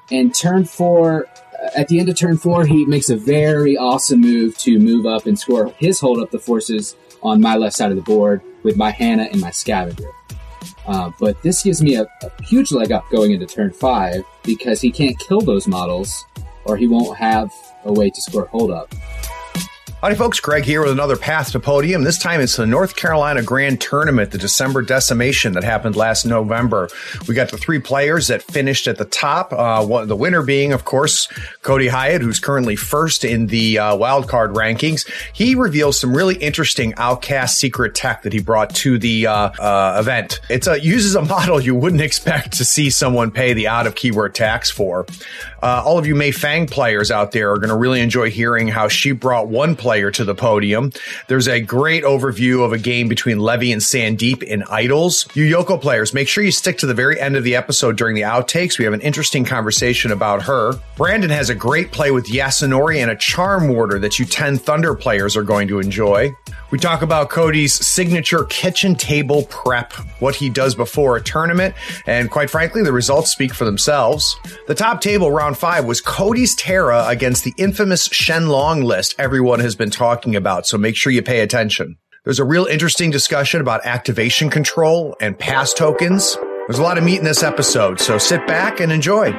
And turn 4, at the end of turn 4, he makes a very awesome move to move up and score his Hold Up the Forces on my left side of the board with my Hannah and my Scavenger. But this gives me a huge leg up going into turn 5 because he can't kill those models or he won't have a way to score Hold Up. Howdy folks, Greg here with another Path to Podium. This time it's the North Carolina Grand Tournament, the December Decimation that happened last November. We got the 3 players that finished at the top, the winner being, of course, Cody Hyatt, who's currently first in the wildcard rankings. He reveals some really interesting Outcast secret tech that he brought to the event. It uses a model you wouldn't expect to see someone pay the out-of-keyword tax for. All of you Mei Fang players out there are going to really enjoy hearing how she brought one player to the podium. There's a great overview of a game between Levy and Sandeep in Idols. You Yoko players, make sure you stick to the very end of the episode during the outtakes. We have an interesting conversation about her. Brandon has a great play with Yasunori and a Charm Warder that you 10 Thunder players are going to enjoy. We talk about Cody's signature kitchen table prep, what he does before a tournament, and quite frankly, the results speak for themselves. The top table, round 5, was Cody's Terra against the infamous Shenlong list everyone has been talking about, so make sure you pay attention. There's a real interesting discussion about activation control and pass tokens. There's a lot of meat in this episode, so sit back and enjoy.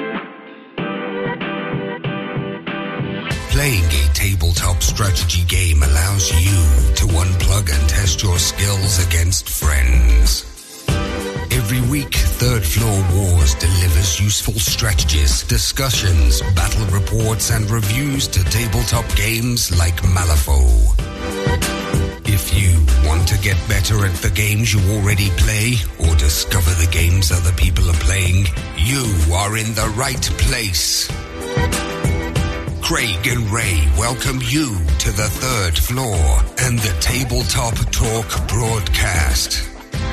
Playing a tabletop strategy game allows you to unplug and test your skills against friends. Every week, Third Floor Wars delivers useful strategies, discussions, battle reports, and reviews to tabletop games like Malifaux. If you want to get better at the games you already play, or discover the games other people are playing, you are in the right place. Craig and Ray welcome you to the Third Floor and the Tabletop Talk broadcast.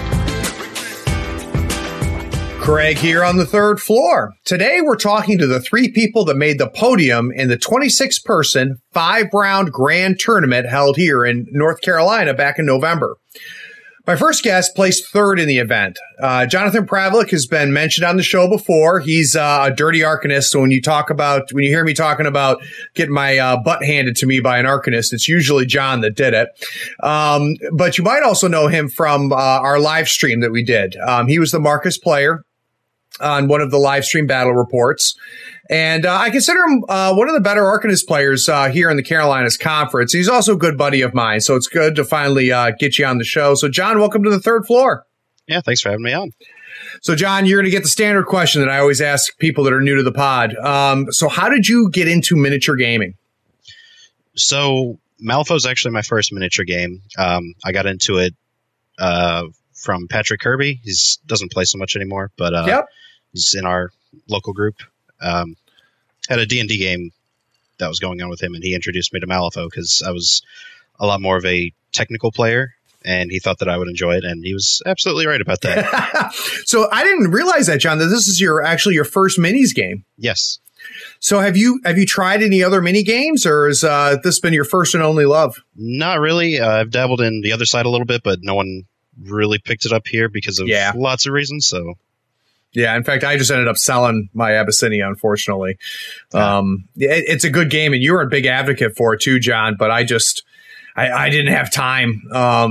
Craig here on the Third Floor. Today we're talking to the 3 people that made the podium in the 26-person, 5-round grand tournament held here in North Carolina back in November. My first guest placed 3rd in the event. Jonathan Pravlik has been mentioned on the show before. He's a dirty Arcanist, so when you hear me talking about getting my butt handed to me by an Arcanist, it's usually John that did it. But you might also know him from our live stream that we did. He was the Marcus player on one of the live stream battle reports. And I consider him one of the better Arcanist players here in the Carolinas Conference. He's also a good buddy of mine, so it's good to finally get you on the show. So, John, welcome to the Third Floor. Yeah, thanks for having me on. So, John, you're going to get the standard question that I always ask people that are new to the pod. So how did you get into miniature gaming? So Malifaux is actually my first miniature game. I got into it from Patrick Kirby. He doesn't play so much anymore, but he's in our local group. Had a D&D game that was going on with him, and he introduced me to Malifaux because I was a lot more of a technical player, and he thought that I would enjoy it, and he was absolutely right about that. So I didn't realize that, John, that this is your first minis game. Yes. So have you tried any other mini games, or has this been your first and only love? Not really. I've dabbled in the other side a little bit, but no one really picked it up here because of lots of reasons, so... Yeah, in fact, I just ended up selling my Abyssinia, unfortunately. It's a good game, and you were a big advocate for it too, John, but I didn't have time.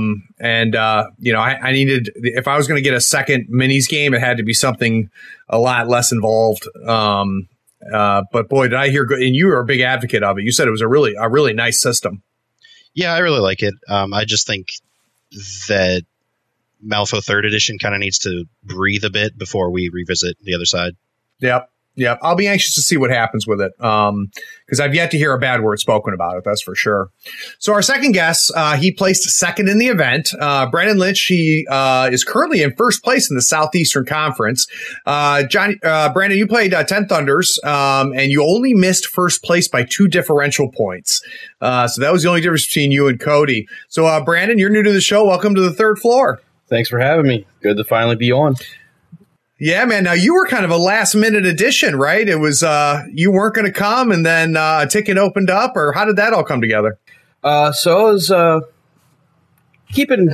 I needed, if I was going to get a second minis game, it had to be something a lot less involved. But boy, did I hear good, and you were a big advocate of it. You said it was a really nice system. Yeah, I really like it. I just think that Malifaux 3rd edition kind of needs to breathe a bit before we revisit the other side. Yep. I'll be anxious to see what happens with it because I've yet to hear a bad word spoken about it. That's for sure. So our second guest, he placed 2nd in the event. Brandon Lynch, he is currently in 1st place in the Southeastern Conference. Brandon, you played 10 Thunders, and you only missed 1st place by 2 differential points. So that was the only difference between you and Cody. So Brandon, you're new to the show. Welcome to the Third Floor. Thanks for having me. Good to finally be on. Yeah, man. Now, you were kind of a last-minute addition, right? It was you weren't going to come, and then a ticket opened up, or how did that all come together? So I was keeping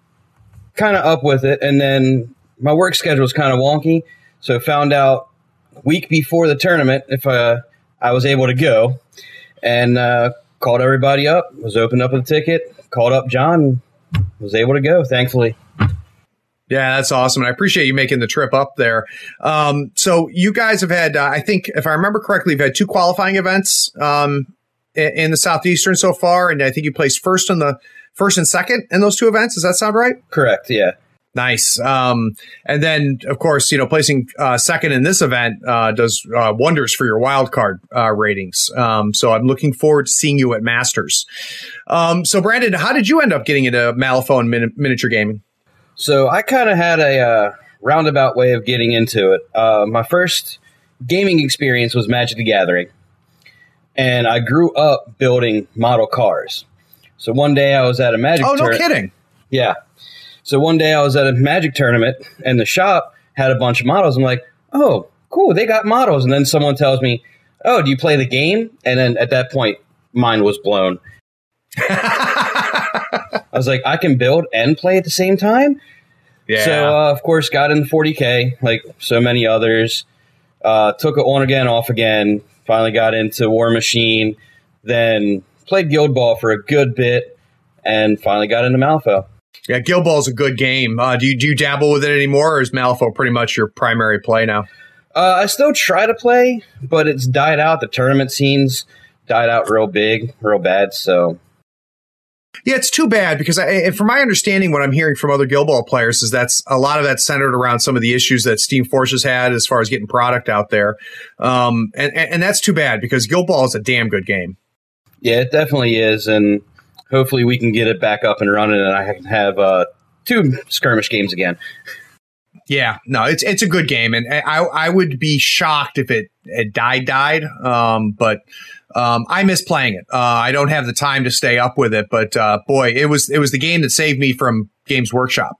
kind of up with it, and then my work schedule was kind of wonky, so I found out week before the tournament if I was able to go, and called everybody up, was opened up with a ticket, called up John, was able to go, thankfully. Yeah, that's awesome. And I appreciate you making the trip up there. So you guys have had, I think, if I remember correctly, you've had 2 qualifying events in the Southeastern so far. And I think you placed first and second in those 2 events. Does that sound right? Correct, yeah. Nice. And then, of course, placing second in this event does wonders for your wild card ratings. So I'm looking forward to seeing you at Masters. So, Brandon, how did you end up getting into Malifaux and miniature gaming? So I kind of had a roundabout way of getting into it. My first gaming experience was Magic the Gathering, and I grew up building model cars. So one day I was at a Magic tournament. Oh, no kidding. Yeah. So one day I was at a Magic tournament, and the shop had a bunch of models. I'm like, oh, cool, they got models. And then someone tells me, oh, do you play the game? And then at that point, mine was blown. I was like, I can build and play at the same time? Yeah. So, of course, got in 40K, like so many others. Took it on again, off again. Finally got into War Machine. Then played Guild Ball for a good bit. And finally got into Malifaux. Yeah, Guild Ball is a good game. Do you dabble with it anymore, or is Malifaux pretty much your primary play now? I still try to play, but it's died out. The tournament scene's died out real bad, so... Yeah, it's too bad because from my understanding, what I'm hearing from other Guild Ball players is that's a lot of that's centered around some of the issues that Steam Forces had as far as getting product out there. And that's too bad because Guild Ball is a damn good game. Yeah, it definitely is. And hopefully we can get it back up and running and I can have 2 skirmish games again. Yeah, no, it's a good game. And I would be shocked if it died. But I miss playing it. I don't have the time to stay up with it, but boy, it was the game that saved me from Games Workshop.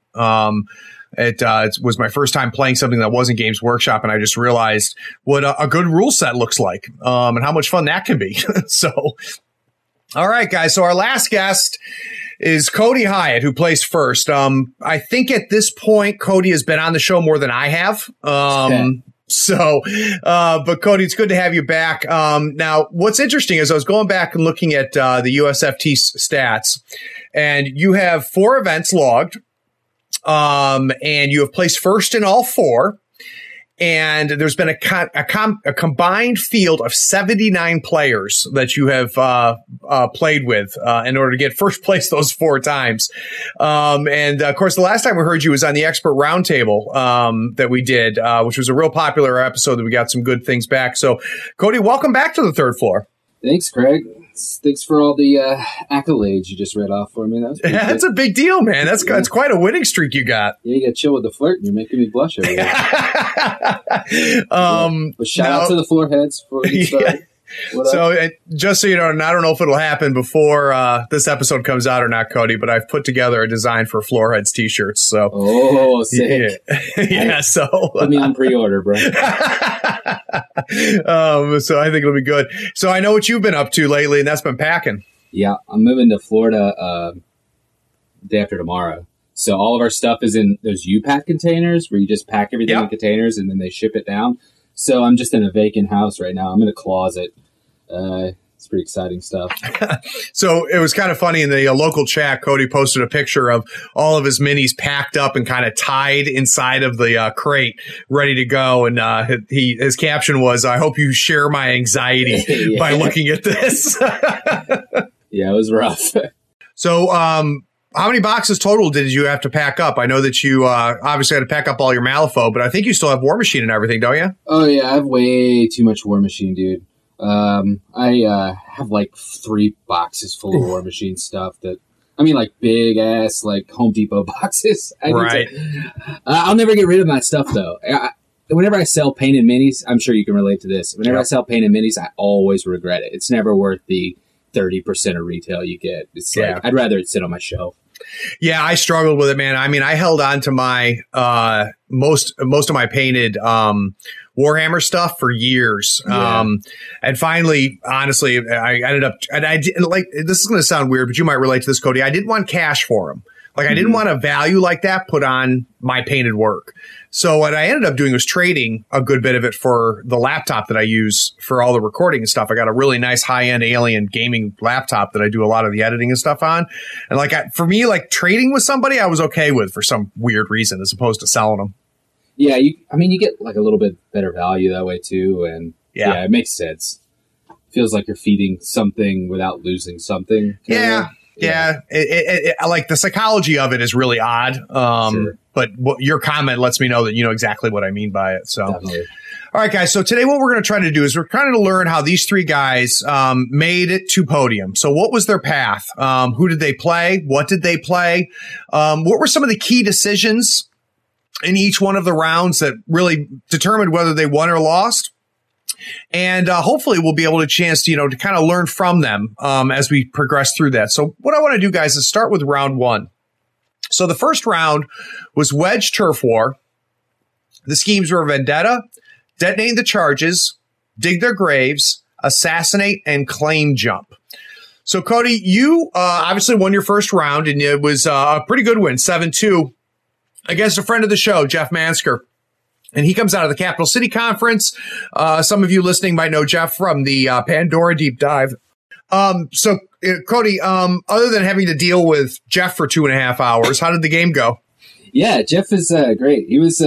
It was my first time playing something that wasn't Games Workshop, and I just realized what a good rule set looks like, and how much fun that can be. So, all right, guys. So our last guest is Cody Hyatt, who placed first. I think at this point, Cody has been on the show more than I have. So, but Cody, it's good to have you back. Now, what's interesting is I was going back and looking at the USFT stats, and you have 4 events logged, and you have placed first in all 4. And there's been a combined field of 79 players that you have played with in order to get first place those 4 times. And of course, the last time we heard you was on the Expert Roundtable that we did, which was a real popular episode that we got some good things back. So, Cody, welcome back to the third floor. Thanks, Craig. Thanks for all the accolades you just read off for me. That's a big deal, man. That's quite a winning streak you got. Yeah, you got to chill with the flirt. You're making me blush over here. But shout out to the floor heads for the start. So just so you know, and I don't know if it'll happen before this episode comes out or not, Cody, but I've put together a design for Floorheads t-shirts. So sick. Yeah, so put me on pre-order, bro. So I think it'll be good. So I know what you've been up to lately, and that's been packing. Yeah, I'm moving to Florida day after tomorrow. So all of our stuff is in those U-Pack containers where you just pack everything in containers and then they ship it down. So I'm just in a vacant house right now. I'm in a closet. It's pretty exciting stuff. So it was kind of funny in the local chat. Cody posted a picture of all of his minis packed up and kind of tied inside of the crate, ready to go. And his caption was, "I hope you share my anxiety by looking at this." Yeah, it was rough. So, how many boxes total did you have to pack up? I know that you obviously had to pack up all your Malifaux, but I think you still have War Machine and everything, don't you? Oh, yeah. I have way too much War Machine, dude. I have like 3 boxes full of War Machine stuff like big ass, like Home Depot boxes. I'll never get rid of my stuff, though. Whenever I sell painted minis, I'm sure you can relate to this. Whenever I sell painted minis, I always regret it. It's never worth the 30% of retail you get. It's like, I'd rather it sit on my shelf. Yeah, I struggled with it, man. I mean, I held on to my most of my painted Warhammer stuff for years. And finally, honestly, I ended up, and I did, like, this is going to sound weird, but you might relate to this, Cody. I didn't want cash for them. Like I didn't want a value like that put on my painted work. So what I ended up doing was trading a good bit of it for the laptop that I use for all the recording and stuff. I got a really nice high-end Alien gaming laptop that I do a lot of the editing and stuff on. And like for me, like trading with somebody I was okay with for some weird reason as opposed to selling them. Yeah, you get like a little bit better value that way too. And yeah it makes sense. Feels like you're feeding something without losing something. Yeah. It, like the psychology of it is really odd. Sure. But your comment lets me know that you know exactly what I mean by it. So, definitely. All right, guys. So today what we're going to try to do is we're trying to learn how these three guys made it to podium. So what was their path? Who did they play? What did they play? What were some of the key decisions in each one of the rounds that really determined whether they won or lost? And hopefully we'll be able to chance to, to kind of learn from them as we progress through that. So what I want to do, guys, is start with round one. So the first round was Wedge Turf War. The schemes were Vendetta, Detonate the Charges, Dig Their Graves, Assassinate, and Claim Jump. So, Cody, you obviously won your first round, and it was a pretty good win, 7-2, against a friend of the show, Jeff Mansker. And he comes out of the Capital City Conference. Some of you listening might know Jeff from the Pandora Deep Dive. So, Cody, other than having to deal with Jeff for 2.5 hours, how did the game go? Yeah, Jeff is great. He was.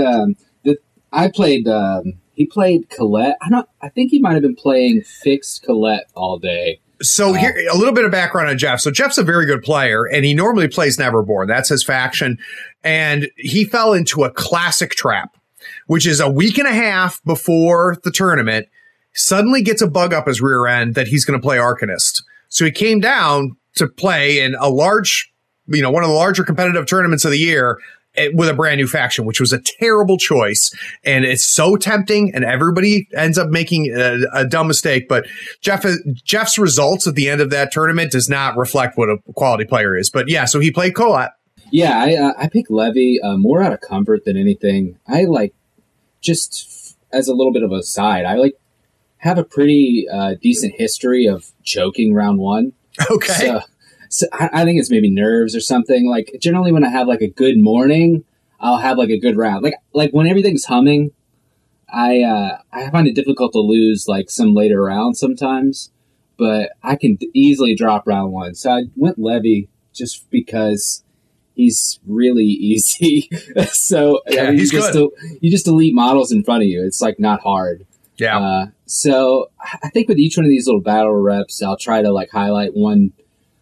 I played. He played Colette. I think he might have been playing fixed Colette all day. So here, a little bit of background on Jeff. So Jeff's a very good player, and he normally plays Neverborn. That's his faction. And he fell into a classic trap, which is a week and a half before the tournament, suddenly gets a bug up his rear end that he's going to play Arcanist. So he came down to play in a large, one of the larger competitive tournaments of the year with a brand new faction, which was a terrible choice. And it's so tempting, and everybody ends up making a dumb mistake. But Jeff's results at the end of that tournament does not reflect what a quality player is. But yeah, so he played Colette. Yeah, I picked Levy more out of comfort than anything. I just as a little bit of a side, I have a pretty decent history of choking round one. Okay. So I think it's maybe nerves or something. Like generally when I have like a good morning, I'll have like a good round. Like when everything's humming, I find it difficult to lose like some later rounds sometimes, but I can easily drop round one. So I went Levy just because he's really easy. So yeah, he's good. You just delete models in front of you. It's like not hard. Yeah. So I think with each one of these little battle reps, I'll try to like highlight one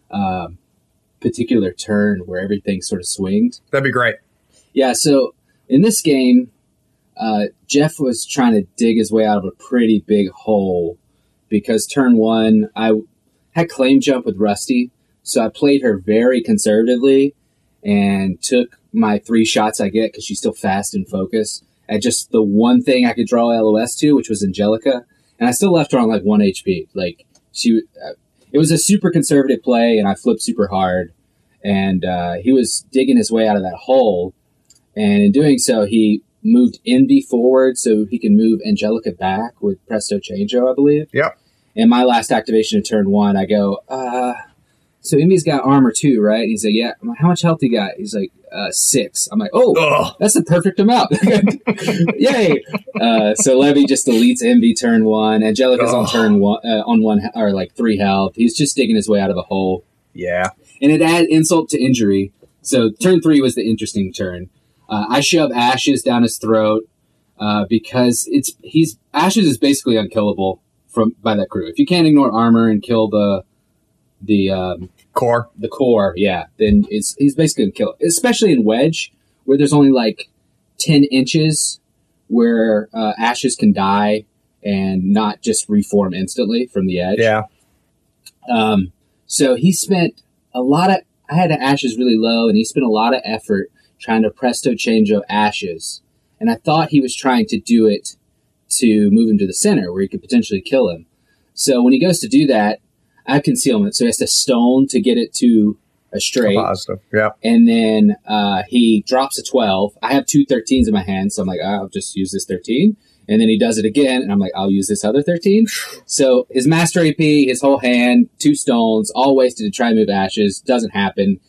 particular turn where everything sort of swinged. That'd be great. Yeah. So in this game, Jeff was trying to dig his way out of a pretty big hole because turn one, I had Claim Jump with Rusty. So I played her very conservatively and took my 3 shots I get because she's still fast and focused at just the one thing I could draw LOS to, which was Angelica. And I still left her on like 1 HP. Like it was a super conservative play, and I flipped super hard. And he was digging his way out of that hole. And in doing so, he moved Envy forward so he can move Angelica back with Presto Changeo, I believe. Yep. And my last activation in turn 1, I go, so Envy's got armor too, right? He's like, yeah. I'm like, how much health he got? He's like, 6. I'm like, that's the perfect amount. Yay. So Levy just deletes Envy turn 1. Angelica's on turn 1, on 1 or like 3 health. He's just digging his way out of a hole. Yeah. And it added insult to injury. So turn 3 was the interesting turn. I shove Ashes down his throat because Ashes is basically unkillable by that crew. If you can't ignore armor and kill the core, yeah, then he's basically gonna kill it. Especially in Wedge, where there's only like 10 inches where Ashes can die and not just reform instantly from the edge. Yeah. So he spent I had Ashes really low, and he spent a lot of effort trying to Presto Changeo Ashes. And I thought he was trying to do it to move him to the center where he could potentially kill him. So when he goes to do that, I have concealment. So he has to stone to get it to a straight. Positive, yeah. And then he drops a 12. I have 2 13s in my hand, so I'm like, I'll just use this 13. And then he does it again, and I'm like, I'll use this other 13. So his master AP, his whole hand, 2 stones, all wasted to try and move Ashes. Doesn't happen.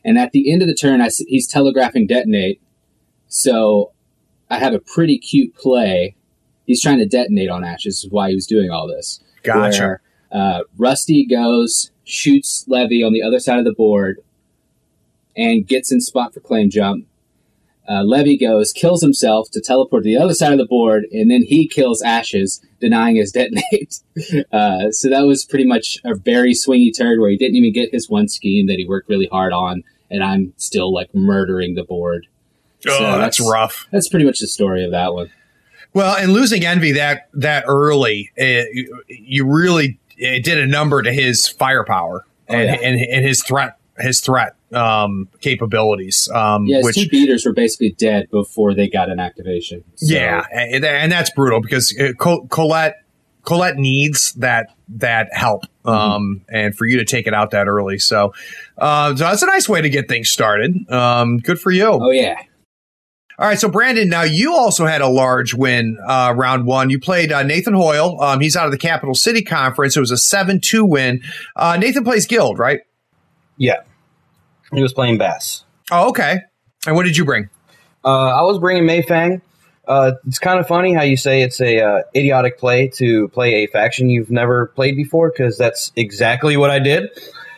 And at the end of the turn, he's telegraphing detonate. So I have a pretty cute play. He's trying to detonate on Ashes, is why he was doing all this. Gotcha. Where, Rusty goes, shoots Levy on the other side of the board, and gets in spot for claim jump. Levy goes, kills himself to teleport to the other side of the board, and then he kills Ashes, denying his detonate. So that was pretty much a very swingy turn where he didn't even get his one scheme that he worked really hard on, and I'm still like murdering the board. Oh, so that's rough. That's pretty much the story of that one. Well, and losing Envy that early, you really did a number to his firepower and his threat capabilities. His two beaters were basically dead before they got an activation. So. Yeah, and that's brutal because Colette needs that help, and for you to take it out that early. So that's a nice way to get things started. Good for you. Oh, yeah. All right, so Brandon, now you also had a large win round one. You played Nathan Hoyle. He's out of the Capital City Conference. It was a 7-2 win. Nathan plays Guild, right? Yeah. He was playing Bass. Oh, okay. And what did you bring? I was bringing Mayfang. It's kind of funny how you say it's a idiotic play to play a faction you've never played before, because that's exactly what I did.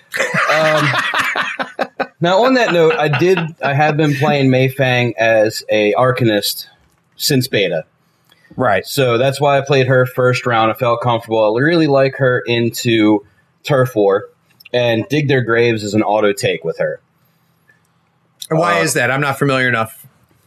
Now, on that note, I have been playing Mayfang as a Arcanist since beta. Right. So that's why I played her first round. I felt comfortable. I really like her into Turf War, and Dig Their Graves is an auto take with her. And why is that? I'm not familiar enough.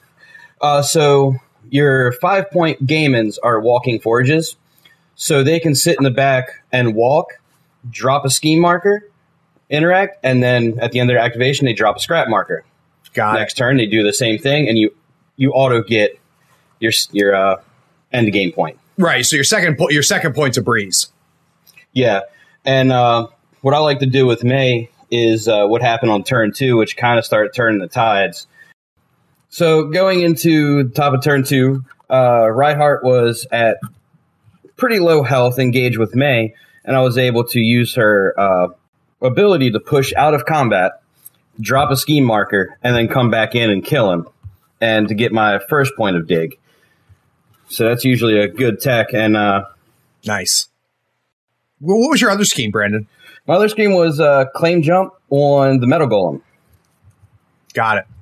So your 5-point Gaimons are walking forges, so they can sit in the back and walk, drop a scheme marker, interact, and then at the end of their activation, they drop a scrap marker. Next turn, they do the same thing, and you auto get your end game point. Right. So your second point's a breeze. Yeah, and what I like to do with May is what happened on turn 2, which kind of started turning the tides. So going into the top of turn 2, Reinhardt was at pretty low health, engaged with May, and I was able to use her ability to push out of combat, drop a scheme marker, and then come back in and kill him, and to get my first point of dig. So that's usually a good tech. And nice. Well, what was your other scheme, Brandon? My other scheme was claim jump on the Metal Golem. Got it.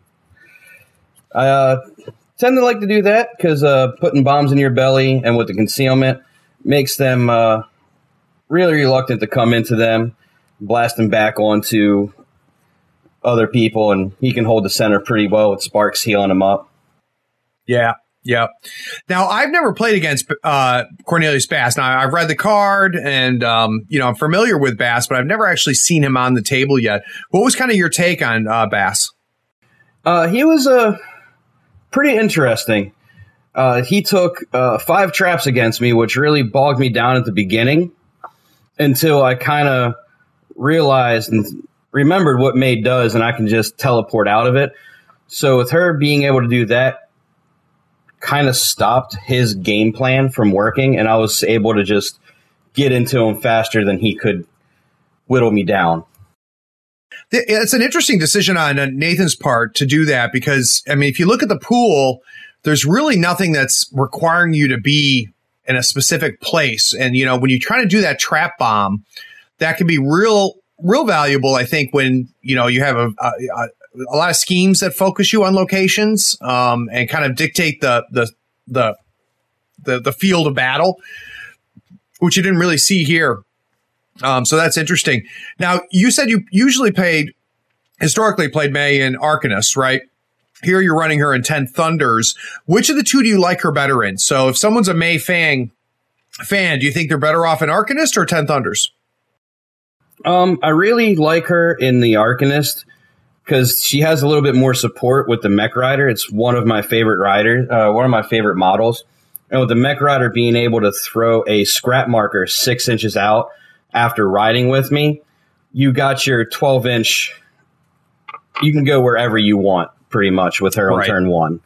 I tend to like to do that because putting bombs in your belly and with the concealment makes them really reluctant to come into them, blast them back onto other people, and he can hold the center pretty well with Sparks healing him up. Yeah. Now, I've never played against Cornelius Bass. Now, I've read the card, and I'm familiar with Bass, but I've never actually seen him on the table yet. What was kind of your take on Bass? He was pretty interesting. He took 5 traps against me, which really bogged me down at the beginning until I kind of realized and remembered what May does, and I can just teleport out of it. So with her being able to do that, kind of stopped his game plan from working, and I was able to just get into him faster than he could whittle me down. It's an interesting decision on Nathan's part to do that because, I mean, if you look at the pool, there's really nothing that's requiring you to be in a specific place. And, when you try to do that trap bomb, that can be real valuable, I think, when, you have a lot of schemes that focus you on locations and kind of dictate the field of battle, which you didn't really see here. So that's interesting. Now, you said you usually historically played May in Arcanist, right? Here you're running her in 10 Thunders. Which of the two do you like her better in? So if someone's a May fan, do you think they're better off in Arcanist or 10 Thunders? I really like her in the Arcanist because she has a little bit more support with the Mech Rider. It's one of my favorite riders, one of my favorite models. And with the Mech Rider being able to throw a scrap marker 6 inches out after riding with me, you got your 12-inch. You can go wherever you want, pretty much, with her on turn 1.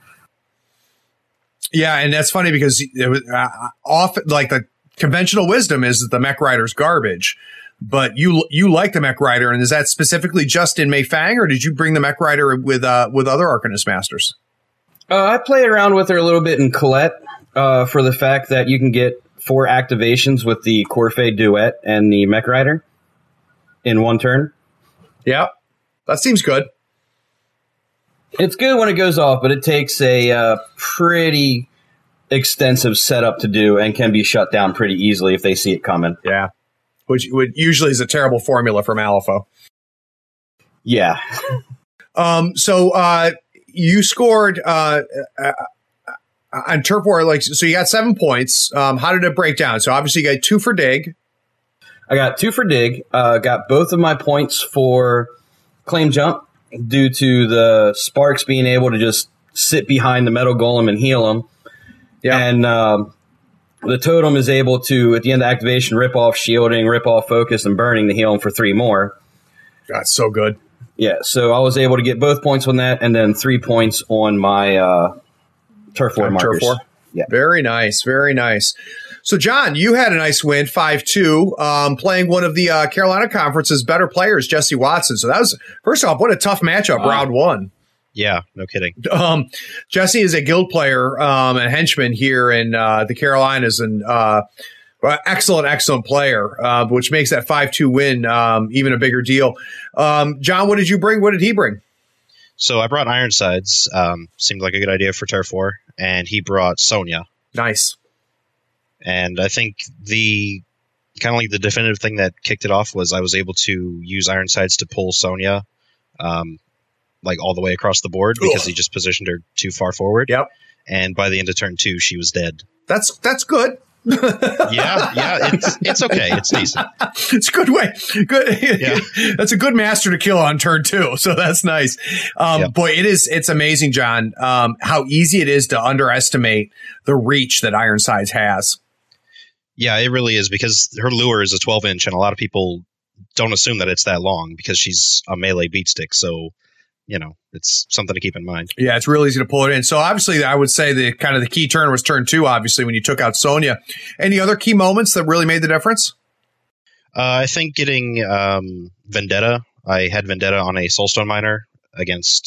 Yeah, and that's funny because it was often like the conventional wisdom is that the Mech Rider's garbage. but you like the Mech Rider, and is that specifically just in Mei Fang, or did you bring the Mech Rider with other Arcanist Masters? I played around with her a little bit in Colette for the fact that you can get 4 activations with the Corfei Duet and the Mech Rider in one turn. Yeah, that seems good. It's good when it goes off, but it takes a pretty extensive setup to do and can be shut down pretty easily if they see it coming. Yeah, which usually is a terrible formula for Malifaux. Yeah. So you scored on Turf War, so you got 7 points. How did it break down? So obviously you got 2 for Dig. I got 2 for Dig. Got both of my points for Claim Jump due to the Sparks being able to just sit behind the Metal Golem and heal them. Yeah. And the Totem is able to, at the end of activation, rip off Shielding, rip off Focus, and Burning to heal them for 3 more. That's so good. Yeah, so I was able to get both points on that and then 3 points on my Turf War markers. Turf War. Yeah. Very nice, very nice. So, John, you had a nice win, 5-2, playing one of the Carolina Conference's better players, Jesse Watson. So that was, first off, what a tough matchup, round 1. Yeah, no kidding. Jesse is a guild player and henchman here in the Carolinas, and excellent player, which makes that 5-2 win even a bigger deal. John, what did you bring? What did he bring? So I brought Ironsides. Seemed like a good idea for Turf War, and he brought Sonya. Nice. And I think the definitive thing that kicked it off was I was able to use Ironsides to pull Sonya all the way across the board because he just positioned her too far forward. Yep. And by the end of turn 2, she was dead. That's good. yeah, it's okay. It's decent. It's a good way. Good. Yeah. That's a good master to kill on turn 2. So that's nice. Boy, it's amazing, John, how easy it is to underestimate the reach that Ironsides has. Yeah, it really is, because her lure is a 12-inch, and a lot of people don't assume that it's that long because she's a melee beatstick. So, it's something to keep in mind. Yeah, it's real easy to pull it in. So obviously, I would say the key turn was turn 2, obviously, when you took out Sonya. Any other key moments that really made the difference? I think getting Vendetta. I had Vendetta on a Soulstone Miner against,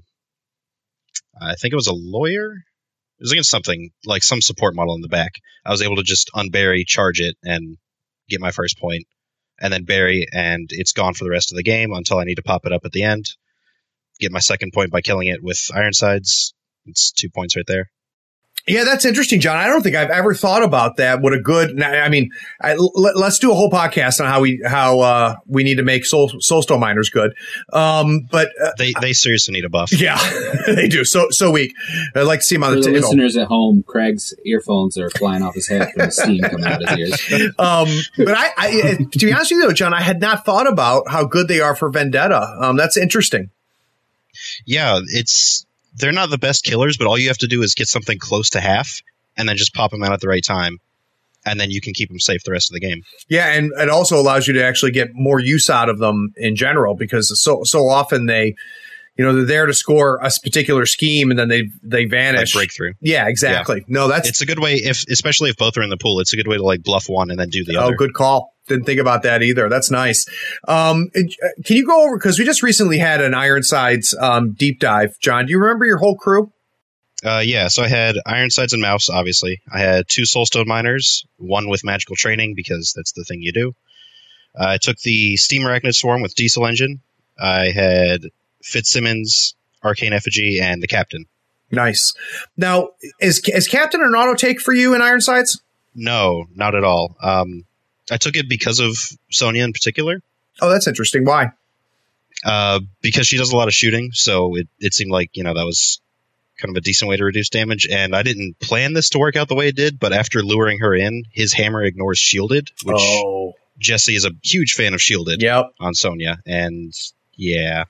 I think it was a lawyer. It was against something, like some support model in the back. I was able to just unbury, charge it, and get my first point, and then bury, and it's gone for the rest of the game until I need to pop it up at the end. Get my second point by killing it with Ironsides. It's 2 points right there. Yeah, that's interesting, John. I don't think I've ever thought about that. What a good, let's do a whole podcast on how we need to make Soulstone Miners good. But they seriously need a buff. Yeah, they do. So weak. I'd like to see him on the table. Listeners at home, Craig's earphones are flying off his head from the steam coming out his ears. But I, to be honest with you, though, John, I had not thought about how good they are for Vendetta. That's interesting. Yeah, they're not the best killers, but all you have to do is get something close to half and then just pop them out at the right time. And then you can keep them safe the rest of the game. Yeah, and it also allows you to actually get more use out of them in general, because so often they're there to score a particular scheme and then they vanish. Like breakthrough. Yeah, exactly. Yeah. No, it's a good way, especially if both are in the pool, it's a good way to bluff one and then do the other. Oh, good call. Didn't think about that either. That's nice. Can you go over, because we just recently had an Ironsides deep dive. John, do you remember your whole crew? Yeah, so I had Ironsides and Mouse, obviously. I had 2 Soulstone Miners, 1 with Magical Training, because that's the thing you do. I took the Steam Arachnid Swarm with Diesel Engine. I had Fitzsimmons, Arcane Effigy, and the Captain. Nice. Now, is Captain an auto take for you in Ironsides? No, not at all. I took it because of Sonya in particular. Oh, that's interesting. Why? Because she does a lot of shooting, so it seemed like, that was kind of a decent way to reduce damage. And I didn't plan this to work out the way it did, but after luring her in, his hammer ignores Shielded, which Jesse is a huge fan of Shielded on Sonya. And yeah.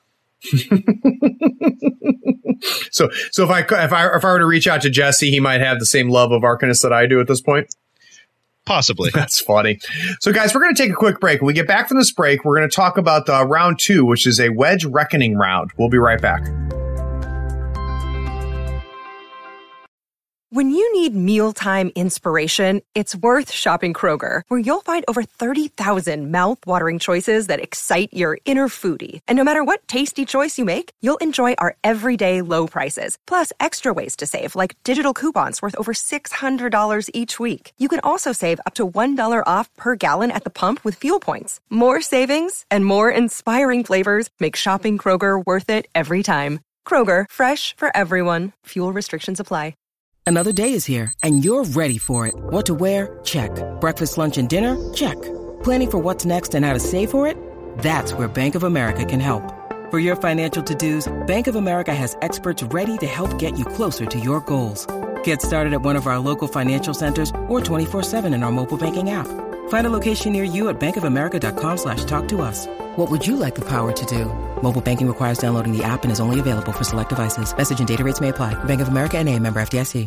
So if I were to reach out to Jesse, he might have the same love of Arcanist that I do at this point. Possibly. That's funny. So, guys, we're going to take a quick break. When we get back from this break, we're going to talk about round 2, which is a Wedge Reckoning round. We'll be right back. When you need mealtime inspiration, it's worth shopping Kroger, where you'll find over 30,000 mouth-watering choices that excite your inner foodie. And no matter what tasty choice you make, you'll enjoy our everyday low prices, plus extra ways to save, like digital coupons worth over $600 each week. You can also save up to $1 off per gallon at the pump with fuel points. More savings and more inspiring flavors make shopping Kroger worth it every time. Kroger, fresh for everyone. Fuel restrictions apply. Another day is here, and you're ready for it. What to wear? Check. Breakfast, lunch, and dinner? Check. Planning for what's next and how to save for it? That's where Bank of America can help. For your financial to-dos, Bank of America has experts ready to help get you closer to your goals. Get started at one of our local financial centers or 24/7 in our mobile banking app. Find a location near you at bankofamerica.com/talktous. What would you like the power to do? Mobile banking requires downloading the app and is only available for select devices. Message and data rates may apply. Bank of America NA, member FDIC.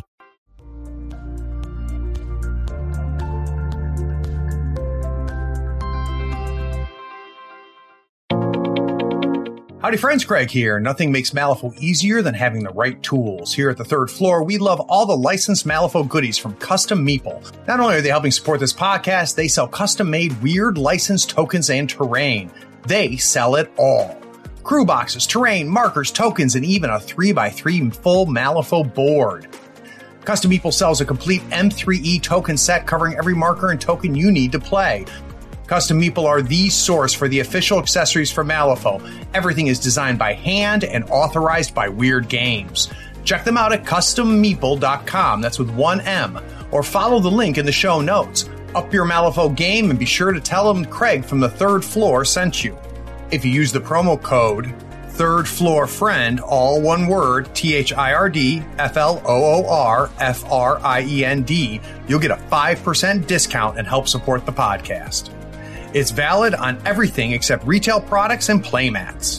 Howdy friends, Craig here. Nothing makes Malifaux easier than having the right tools. Here at the third floor, we love all the licensed Malifaux goodies from Custom Meeple. Not only are they helping support this podcast, they sell custom-made weird licensed tokens and terrain. They sell it all. Crew boxes, terrain, markers, tokens, and even a 3x3 full Malifaux board. Custom Meeple sells a complete M3E token set covering every marker and token you need to play. Custom Meeple are the source for the official accessories for Malifaux. Everything is designed by hand and authorized by Weird Games. Check them out at custommeeple.com, that's with one M, or follow the link in the show notes. Up your Malifaux game and be sure to tell them Craig from the third floor sent you. If you use the promo code Third Floor Friend, all one word, THIRDFLOORFRIEND, you'll get a 5% discount and help support the podcast. It's valid on everything except retail products and playmats.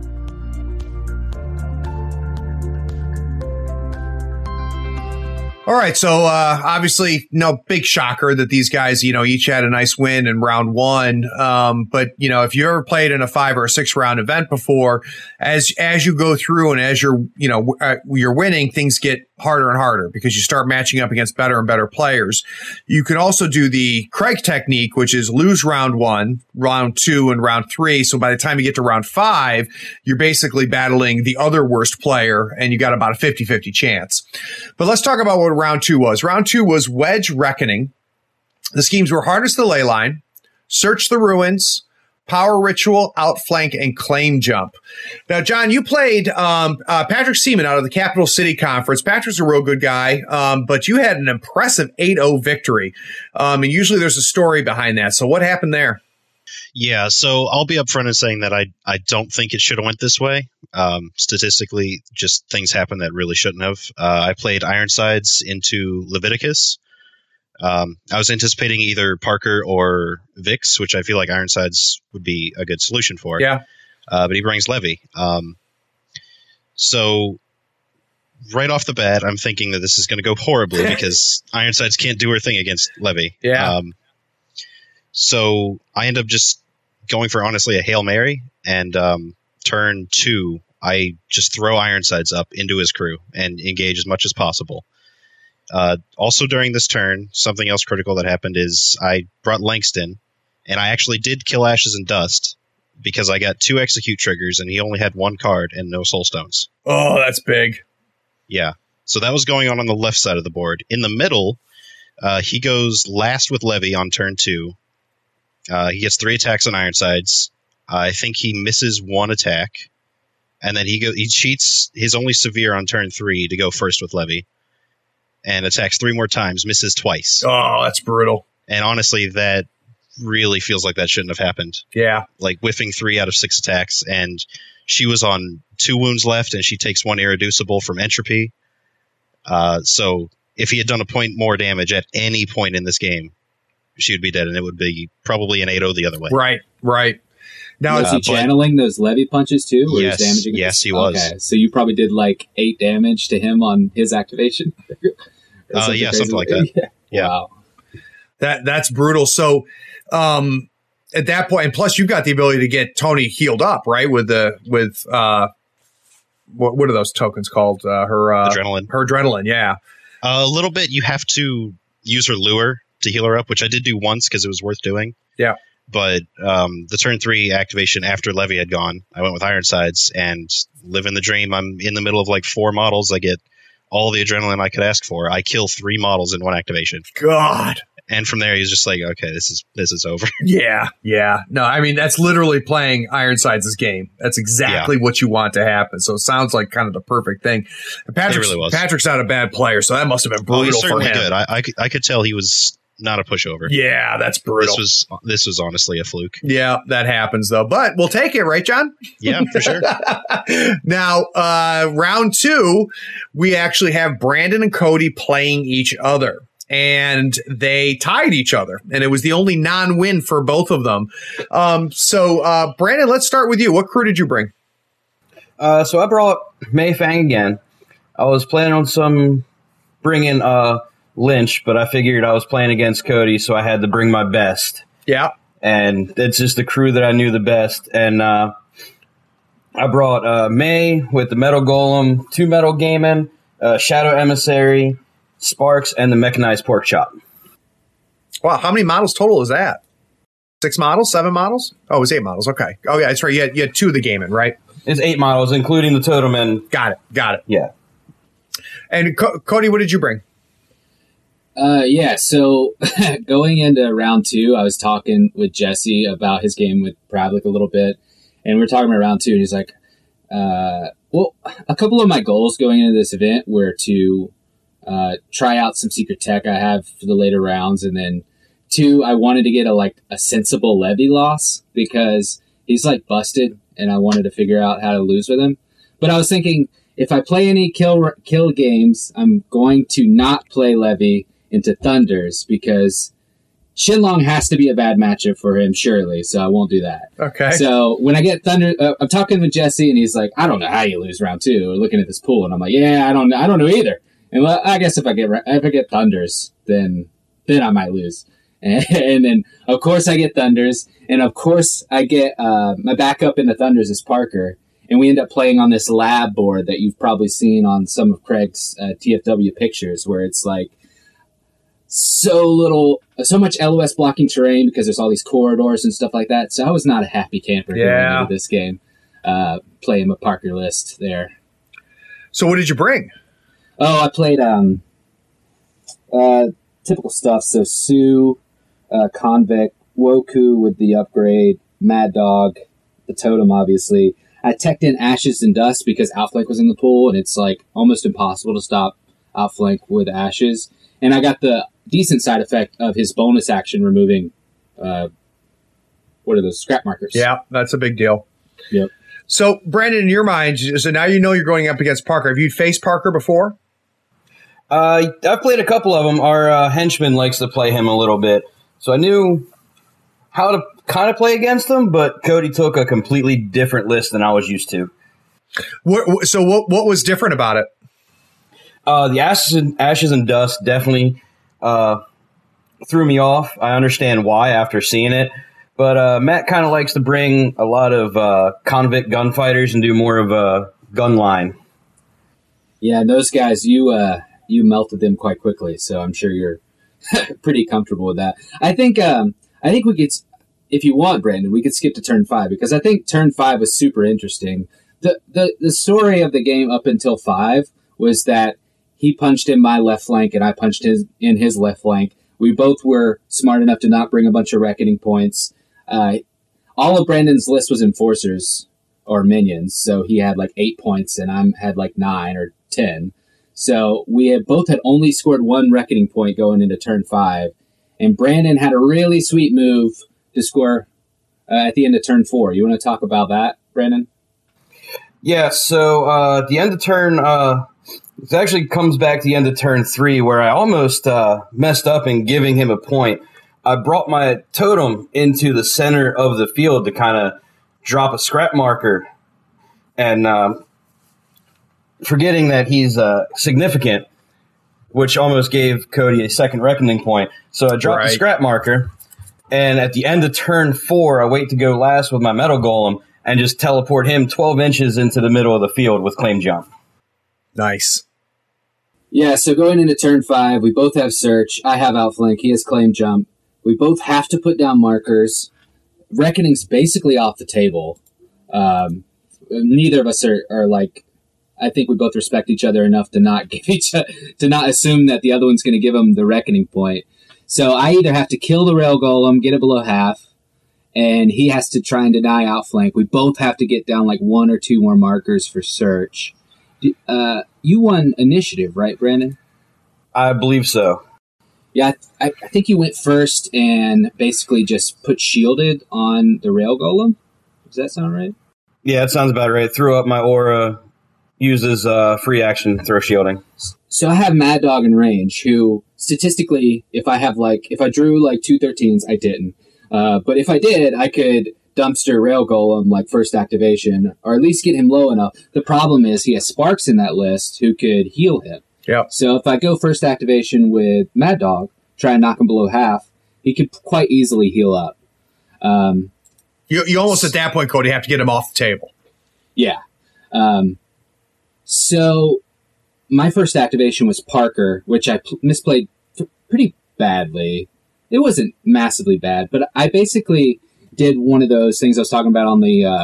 All right, so obviously, no big shocker that these guys, each had a nice win in round one. But if you ever played in a 5 or a 6 round event before, as you go through and as you're winning, things get harder and harder because you start matching up against better and better players. You can also do the Craig technique, which is lose round 1, round 2, and round 3. So by the time you get to round 5, you're basically battling the other worst player, and you got about a 50-50 chance. But let's talk about what round 2 was. Round 2 was Wedge Reckoning. The schemes were Harness the Leyline, Search the Ruins, Power Ritual, Outflank, and Claim Jump. Now, John, you played Patrick Seaman out of the Capital City Conference. Patrick's a real good guy, but you had an impressive 8-0 victory. And usually there's a story behind that. So what happened there? Yeah, so I'll be upfront in saying that I don't think it should have went this way. Statistically, just things happen that really shouldn't have. I played Ironsides into Leviticus. I was anticipating either Parker or Vix, which I feel like Ironsides would be a good solution for. Yeah. But he brings Levy. So right off the bat, I'm thinking that this is going to go horribly because Ironsides can't do her thing against Levy. Yeah. So I end up just going for, honestly, a Hail Mary. And turn 2, I just throw Ironsides up into his crew and engage as much as possible. Also during this turn, something else critical that happened is I brought Langston, and I actually did kill Ashes and Dust because I got 2 execute triggers, and he only had 1 card and no soul stones. Oh, that's big. Yeah. So that was going on the left side of the board. In the middle, he goes last with Levy on turn 2. He gets 3 attacks on Ironsides. I think he misses 1 attack. And then he cheats his only severe on turn 3 to go first with Levy. And attacks 3 more times, misses twice. Oh, that's brutal. And honestly, that really feels like that shouldn't have happened. Yeah. Like whiffing 3 out of 6 attacks, and she was on 2 wounds left, and she takes 1 irreducible from Entropy. So if he had done a point more damage at any point in this game, she would be dead, and it would be probably an 8-0 the other way. Right. Now, was he channeling those Levy punches too? Yes, he was. Okay, so you probably did like 8 damage to him on his activation. Yeah, something like that. Yeah. Wow. That's brutal. So at that point, and plus you've got the ability to get Tony healed up, right? With what are those tokens called? Her adrenaline. Her adrenaline, yeah. A little bit. You have to use her lure to heal her up, which I did do once because it was worth doing. Yeah. But the turn 3 activation after Levy had gone, I went with Ironsides and living the dream. I'm in the middle of like 4 models. I get all the adrenaline I could ask for. I kill 3 models in 1 activation. God. And from there, he's just like, okay, this is over. Yeah. No, I mean, that's literally playing Ironsides' game. That's exactly what you want to happen. So it sounds like kind of the perfect thing. It really was. Patrick's not a bad player, so that must have been brutal for him. Good. I could tell he was not a pushover. Yeah, that's brutal. This was honestly a fluke. Yeah, that happens, though. But we'll take it, right, John? Yeah, for sure. Now, round 2, we actually have Brandon and Cody playing each other. And they tied each other, and it was the only non-win for both of them. So, Brandon, let's start with you. What crew did you bring? So I brought Mei Fang again. I was planning on bringing Lynch, but I figured I was playing against Cody, so I had to bring my best. Yeah. And it's just the crew that I knew the best. And I brought Mei with the Metal Golem, 2 Metal Gaming, Shadow Emissary, Sparks, and the Mechanized Pork Chop. Wow, how many models total is that? 6 models? 7 models? Oh, it was 8 models. Okay. Oh, yeah, that's right. You had 2 of the gaming, right? It's 8 models, including the Totem. And Got it. Yeah. And Cody, what did you bring? So going into round 2, I was talking with Jesse about his game with Pravlik a little bit, and we were talking about round 2, and he's like, well, a couple of my goals going into this event were to try out some secret tech I have for the later rounds, and then 2, I wanted to get a sensible Levy loss because he's like busted, and I wanted to figure out how to lose with him. But I was thinking, if I play any kill games, I'm going to not play Levy into Thunders because Shenlong has to be a bad matchup for him, surely, so I won't do that. Okay. So when I get Thunder, I'm talking with Jesse, and he's like, I don't know how you lose round 2. We're looking at this pool, and I'm like, yeah, I don't know either. And I guess if I get Thunders, then I might lose. And then, of course, I get Thunders. And, of course, I get my backup in the Thunders is Parker. And we end up playing on this lab board that you've probably seen on some of Craig's TFW pictures, where it's like so much LOS blocking terrain because there's all these corridors and stuff like that. So I was not a happy camper going into this game, playing a Parker list there. So what did you bring? Oh, I played typical stuff. So Sue, Convict, Woku with the upgrade, Mad Dog, the Totem, obviously. I teched in Ashes and Dust because Outflank was in the pool, and it's like almost impossible to stop Outflank with Ashes. And I got the decent side effect of his bonus action removing, what are those, scrap markers. Yeah, that's a big deal. Yep. So, Brandon, in your mind, so now you know you're going up against Parker. Have you faced Parker before? I've played a couple of them. Our henchman likes to play him a little bit. So I knew how to kind of play against him, but Cody took a completely different list than I was used to. What was different about it? The Ashes and Dust definitely threw me off. I understand why after seeing it. But Matt kind of likes to bring a lot of convict gunfighters and do more of a gun line. Yeah, those guys, you melted them quite quickly, so I'm sure you're pretty comfortable with that. I think we could, if you want, Brandon, we could skip to turn 5 because I think turn 5 was super interesting. The story of the game up until 5 was that he punched in my left flank and I punched in his left flank. We both were smart enough to not bring a bunch of reckoning points. All of Brandon's list was enforcers or minions, so he had like 8 points and I had like 9 or 10. So we both had only scored 1 reckoning point going into turn 5, and Brandon had a really sweet move to score at the end of turn 4. You want to talk about that, Brandon? Yeah, so the end of turn, it actually comes back to the end of turn 3 where I almost messed up in giving him a point. I brought my totem into the center of the field to kind of drop a scrap marker, and forgetting that he's significant, which almost gave Cody a second reckoning point. So I dropped the scrap marker, and at the end of turn 4, I wait to go last with my metal golem and just teleport him 12 inches into the middle of the field with claim jump. Nice. Yeah, so going into turn 5, we both have search. I have outflank. He has claim jump. We both have to put down markers. Reckoning's basically off the table. Neither of us are like, I think we both respect each other enough to not to not assume that the other one's going to give him the reckoning point. So I either have to kill the rail golem, get it below half, and he has to try and deny outflank. We both have to get down like 1 or 2 more markers for search. You won initiative, right, Brandon? I believe so. Yeah, I think you went first and basically just put shielded on the rail golem. Does that sound right? Yeah, it sounds about right. Threw up my aura, uses free action, throw shielding. So I have Mad Dog in range, who statistically, if I drew like 2 13s, I didn't. But if I did, I could dumpster rail golem like first activation, or at least get him low enough. The problem is he has Sparks in that list who could heal him. Yep. So if I go first activation with Mad Dog, try and knock him below half, he could quite easily heal up. You almost at that point, Cody, have to get him off the table. Yeah. So my first activation was Parker, which I misplayed pretty badly. It wasn't massively bad, but I basically did one of those things I was talking about on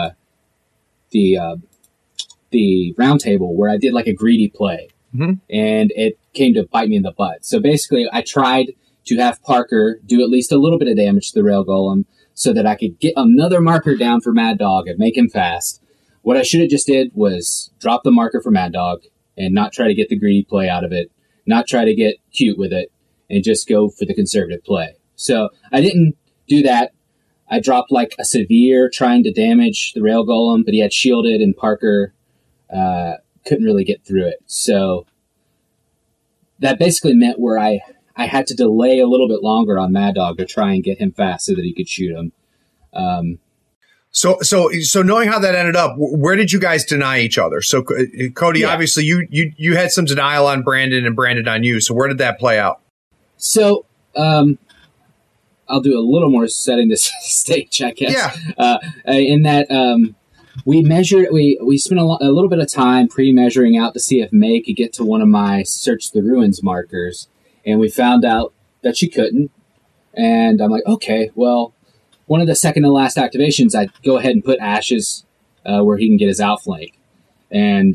the round table where I did like a greedy play. Mm-hmm. And it came to bite me in the butt. So basically, I tried to have Parker do at least a little bit of damage to the rail golem so that I could get another marker down for Mad Dog and make him fast. What I should have just did was drop the marker for Mad Dog and not try to get the greedy play out of it, not try to get cute with it, and just go for the conservative play. So I didn't do that. I dropped like a severe trying to damage the rail golem, but he had shielded and Parker couldn't really get through it. So that basically meant where I had to delay a little bit longer on Mad Dog to try and get him fast so that he could shoot him. So knowing how that ended up, where did you guys deny each other? So Cody, obviously you had some denial on Brandon and Brandon on you. So where did that play out? So I'll do a little more setting the stage, I guess. Yeah. In that we measured, we spent a little bit of time pre-measuring out to see if May could get to one of my Search the Ruins markers, and we found out that she couldn't. And I'm like, okay, well, one of the second to last activations, I'd go ahead and put Ashes where he can get his outflank. And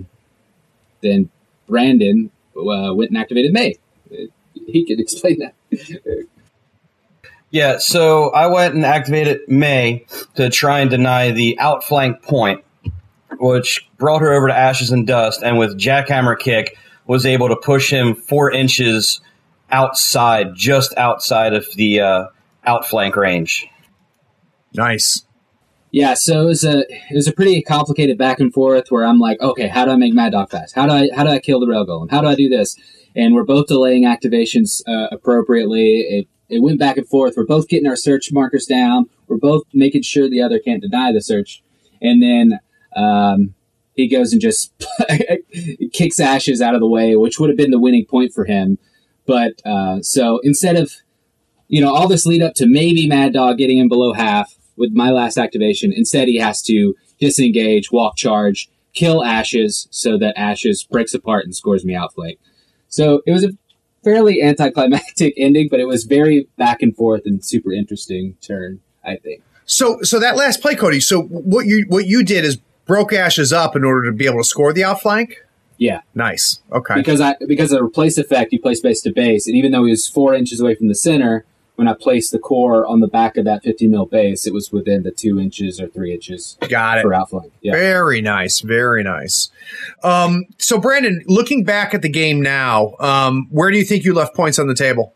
then Brandon went and activated May. He could explain that. Yeah, so I went and activated May to try and deny the outflank point, which brought her over to Ashes and Dust, and with Jackhammer Kick was able to push him 4 inches outside, just outside of the outflank range. Nice. Yeah, so it was a pretty complicated back and forth where I'm like, okay, how do I make Mad Dog fast? How do I kill the rail golem? How do I do this? And we're both delaying activations appropriately. It went back and forth. We're both getting our search markers down. We're both making sure the other can't deny the search. And then he goes and just kicks Ashes out of the way, which would have been the winning point for him. But so instead of, all this lead up to maybe Mad Dog getting him below half with my last activation, instead he has to disengage, walk charge, kill Ashes so that Ashes breaks apart and scores me outflank. So it was a fairly anticlimactic ending, but it was very back and forth and super interesting turn, I think. So that last play, Cody, so what you did is broke Ashes up in order to be able to score the outflank? Yeah. Nice. Okay. Because of the replace effect, you place base to base, and even though he was 4 inches away from the center, when I placed the core on the back of that 50 mil base, it was within the 2 inches or 3 inches. Got it. For outflank. Yeah. Very nice. Very nice. So, Brandon, looking back at the game now, where do you think you left points on the table?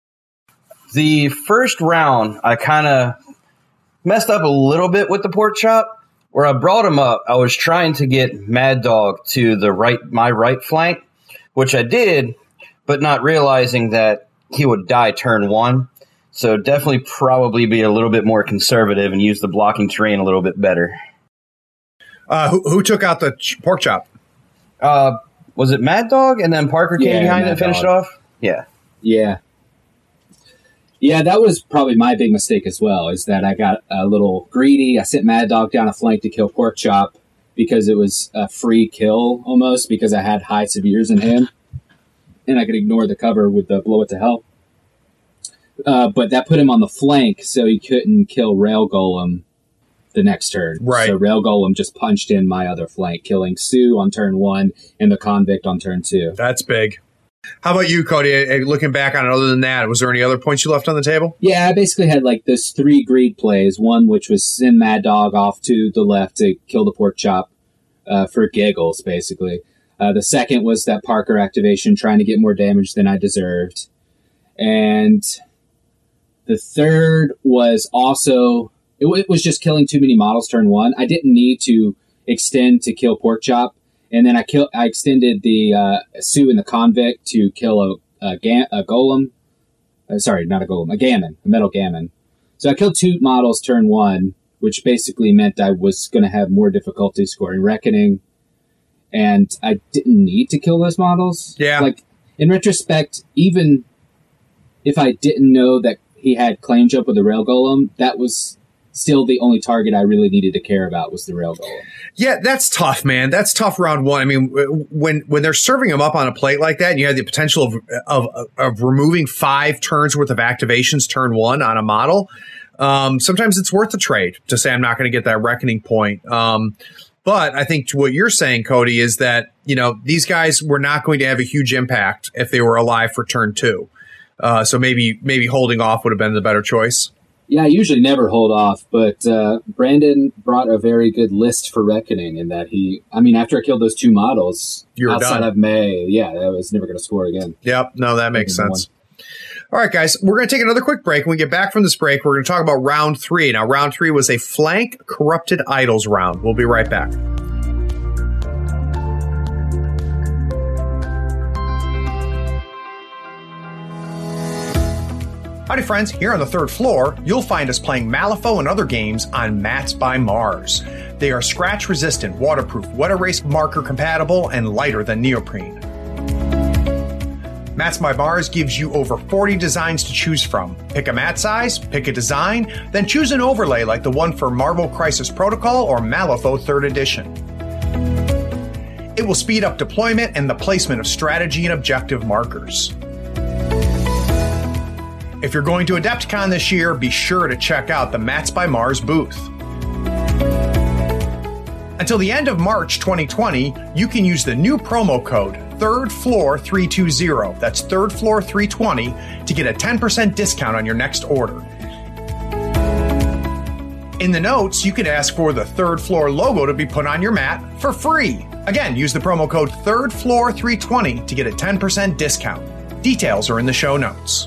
The first round, I kind of messed up a little bit with the pork chop. Where I brought him up, I was trying to get Mad Dog to my right flank, which I did, but not realizing that he would die turn 1. So definitely probably be a little bit more conservative and use the blocking terrain a little bit better. Who took out the pork chop? Was it Mad Dog? And then Parker came behind and finished it off? Yeah. Yeah. Yeah, that was probably my big mistake as well, is that I got a little greedy. I sent Mad Dog down a flank to kill Pork Chop because it was a free kill almost because I had high severes in him. and I could ignore the cover with the Blow It to Hell. But that put him on the flank, so he couldn't kill Rail Golem the next turn. Right. So Rail Golem just punched in my other flank, killing Sue on turn 1 and the Convict on turn 2. That's big. How about you, Cody? Looking back on it, other than that, was there any other points you left on the table? Yeah, I basically had like those 3 greed plays. One, which was send Mad Dog off to the left to kill the Pork Chop for giggles, basically. The second was that Parker activation, trying to get more damage than I deserved. And the third was also, it was just killing too many models turn 1. I didn't need to extend to kill Pork Chop. And then I extended the Sue and the Convict to kill a golem. Sorry, not a golem, a gammon, a metal gammon. So I killed 2 models turn 1, which basically meant I was going to have more difficulty scoring Reckoning. And I didn't need to kill those models. Yeah. Like, in retrospect, even if I didn't know that he had claim jump with the Rail Golem, that was still the only target I really needed to care about was the Rail Golem. Yeah, that's tough, man. That's tough round 1. I mean, when they're serving him up on a plate like that, and you have the potential of removing 5 turns worth of activations turn 1 on a model, sometimes it's worth the trade to say I'm not going to get that Reckoning point. But I think what you're saying, Cody, is that, you know, these guys were not going to have a huge impact if they were alive for turn 2. So maybe holding off would have been the better choice. Yeah, I usually never hold off, but Brandon brought a very good list for Reckoning in that after I killed those 2 models outside of May, I was never going to score again. Yep, no, that makes sense. All right, guys, we're going to take another quick break. When we get back from this break, we're going to talk about round 3. Now, round 3 was a flank Corrupted Idols round. We'll be right back. Howdy friends, here on the 3rd floor, you'll find us playing Malifaux and other games on Mats by Mars. They are scratch resistant, waterproof, wet erase marker compatible, and lighter than neoprene. Mats by Mars gives you over 40 designs to choose from. Pick a mat size, pick a design, then choose an overlay like the one for Marvel Crisis Protocol or Malifaux 3rd Edition. It will speed up deployment and the placement of strategy and objective markers. If you're going to AdeptCon this year, be sure to check out the Mats by Mars booth. Until the end of March 2020, you can use the new promo code 3rdfloor320, that's 3rdfloor320, to get a 10% discount on your next order. In the notes, you can ask for the 3rd Floor logo to be put on your mat for free. Again, use the promo code 3rdfloor320 to get a 10% discount. Details are in the show notes.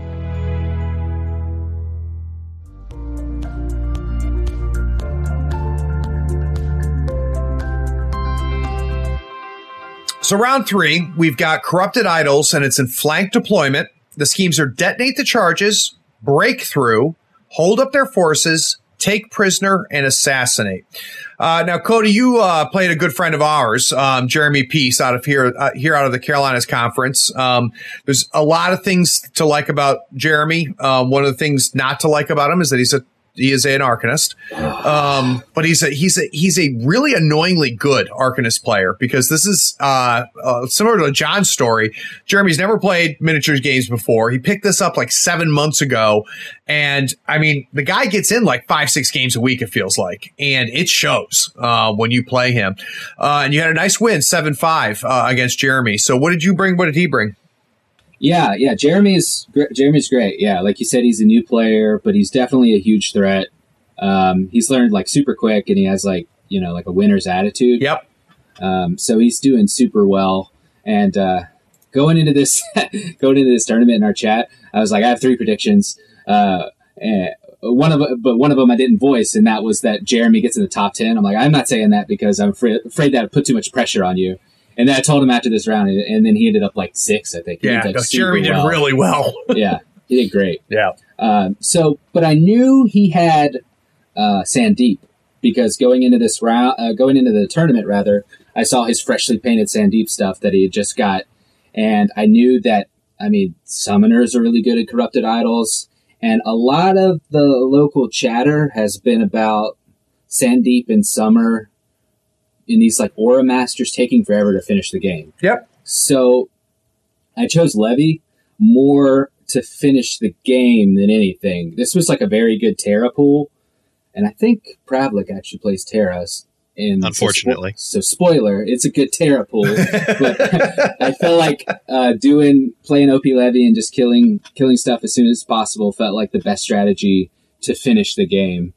So round 3, we've got Corrupted Idols, and it's in flank deployment. The schemes are detonate the charges, break through, hold up their forces, take prisoner, and assassinate. Now, Cody, you played a good friend of ours, Jeremy Peace, out of the Carolinas Conference. There's a lot of things to like about Jeremy. One of the things not to like about him is that he is an Arcanist, but he's a really annoyingly good Arcanist player, because this is similar to John's story. Jeremy's never played miniatures games before. He picked this up like 7 months ago, and I mean, the guy gets in like 5-6 games a week, it feels like, and it shows when you play him. And you had a nice win, 7-5 against Jeremy. So what did you bring? What did he bring? Yeah. Jeremy's great. Yeah, like you said, he's a new player, but he's definitely a huge threat. He's learned like super quick, and he has like a winner's attitude. Yep. So he's doing super well. And going into this tournament in our chat, I was like, I have 3 predictions. One of them I didn't voice, and that was that Jeremy gets in the top 10. I'm like, I'm not saying that because I'm afraid that would put too much pressure on you. And then I told him after this round, and then he ended up like 6, I think. Jeremy did really well. Yeah, he did great. Yeah. But I knew he had Sandeep, because going into the tournament, rather, I saw his freshly painted Sandeep stuff that he had just got, and I knew that, summoners are really good at Corrupted Idols, and a lot of the local chatter has been about Sandeep and Summer in these like Aura Masters taking forever to finish the game. Yep. So I chose Levy more to finish the game than anything. This was like a very good Terra pool, and I think Pravlik actually plays Terras. Unfortunately. So spoiler, it's a good Terra pool. But I felt like playing OP Levy and just killing stuff as soon as possible felt like the best strategy to finish the game.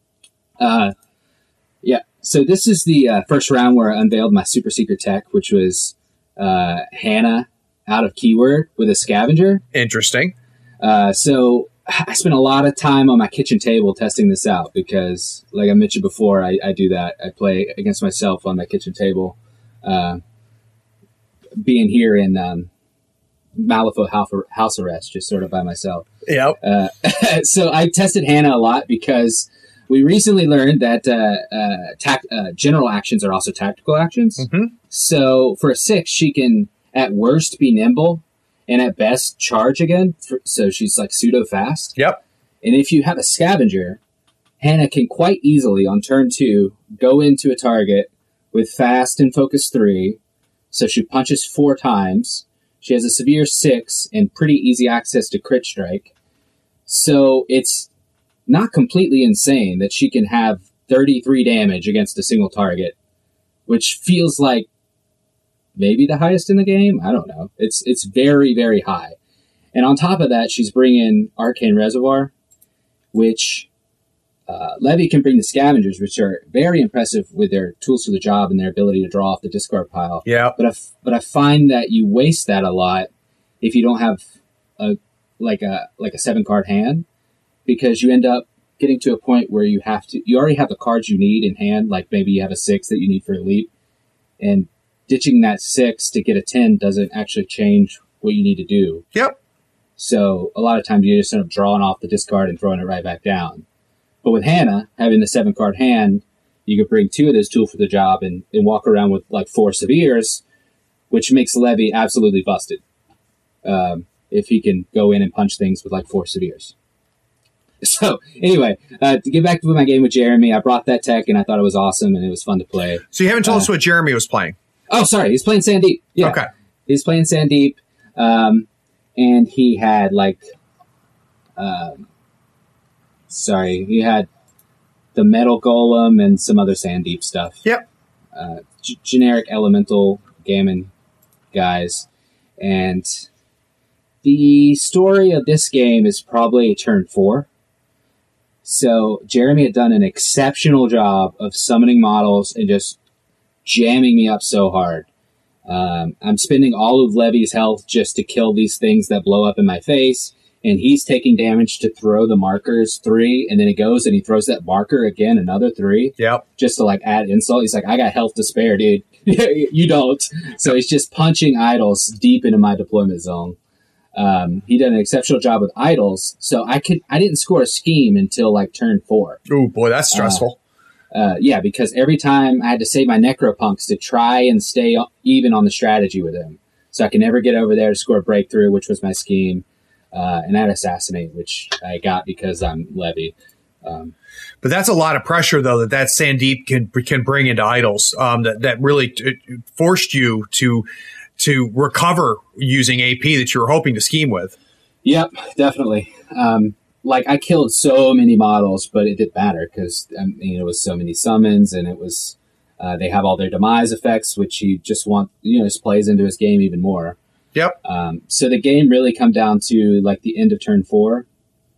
So this is the first round where I unveiled my super secret tech, which was Hannah out of Keyword with a Scavenger. Interesting. So I spent a lot of time on my kitchen table testing this out because, like I mentioned before, I do that. I play against myself on my kitchen table. Being here in Malifaux house arrest, just sort of by myself. Yep. So I tested Hannah a lot because we recently learned that general actions are also tactical actions. Mm-hmm. So for a 6, she can at worst be nimble, and at best charge again, so she's like pseudo fast. Yep. And if you have a Scavenger, Hannah can quite easily on turn 2 go into a target with fast and focus 3, so she punches 4 times. She has a severe 6 and pretty easy access to crit strike. So it's not completely insane that she can have 33 damage against a single target, which feels like maybe the highest in the game. I don't know. It's very, very high. And on top of that, she's bringing Arcane Reservoir, which Levy can bring the Scavengers, which are very impressive with their tools for the job and their ability to draw off the discard pile. Yeah. But I find that you waste that a lot if you don't have a 7-card hand, because you end up getting to a point where you already have the cards you need in hand, like maybe you have a 6 that you need for a leap, and ditching that 6 to get a 10 doesn't actually change what you need to do. Yep. So a lot of times you just end up drawing off the discard and throwing it right back down. But with Hannah, having the 7-card hand, you could bring 2 of those tools for the job and walk around with like 4 Severes, which makes Levy absolutely busted. If he can go in and punch things with like 4 Severes. So anyway, to get back to my game with Jeremy, I brought that tech and I thought it was awesome and it was fun to play. So you haven't told us what Jeremy was playing. Oh, sorry. He's playing Sandeep. Yeah. Okay. He's playing Sandeep. And he had he had the Metal Golem and some other Sandeep stuff. Yep. Generic elemental gammon guys. And the story of this game is probably turn 4. So Jeremy had done an exceptional job of summoning models and just jamming me up so hard. I'm spending all of Levy's health just to kill these things that blow up in my face, and he's taking damage to throw the markers 3, and then he goes and he throws that marker again, another 3. Yep. Just to like add insult. He's like, I got health to spare, dude. You don't. So he's just punching idols deep into my deployment zone. He did an exceptional job with idols, so I didn't score a scheme until like turn 4. Oh boy, that's stressful. Yeah, because every time I had to save my Necropunks to try and stay even on the strategy with him. So I could never get over there to score a breakthrough, which was my scheme. And I had Assassinate, which I got because I'm Levy. But that's a lot of pressure, though, that Sandeep can bring into idols. That really forced you to recover using AP that you were hoping to scheme with. Yep, definitely. I killed so many models, but it didn't matter because it was so many summons, and it was they have all their demise effects, which he just just plays into his game even more. Yep. So the game really come down to like the end of turn 4.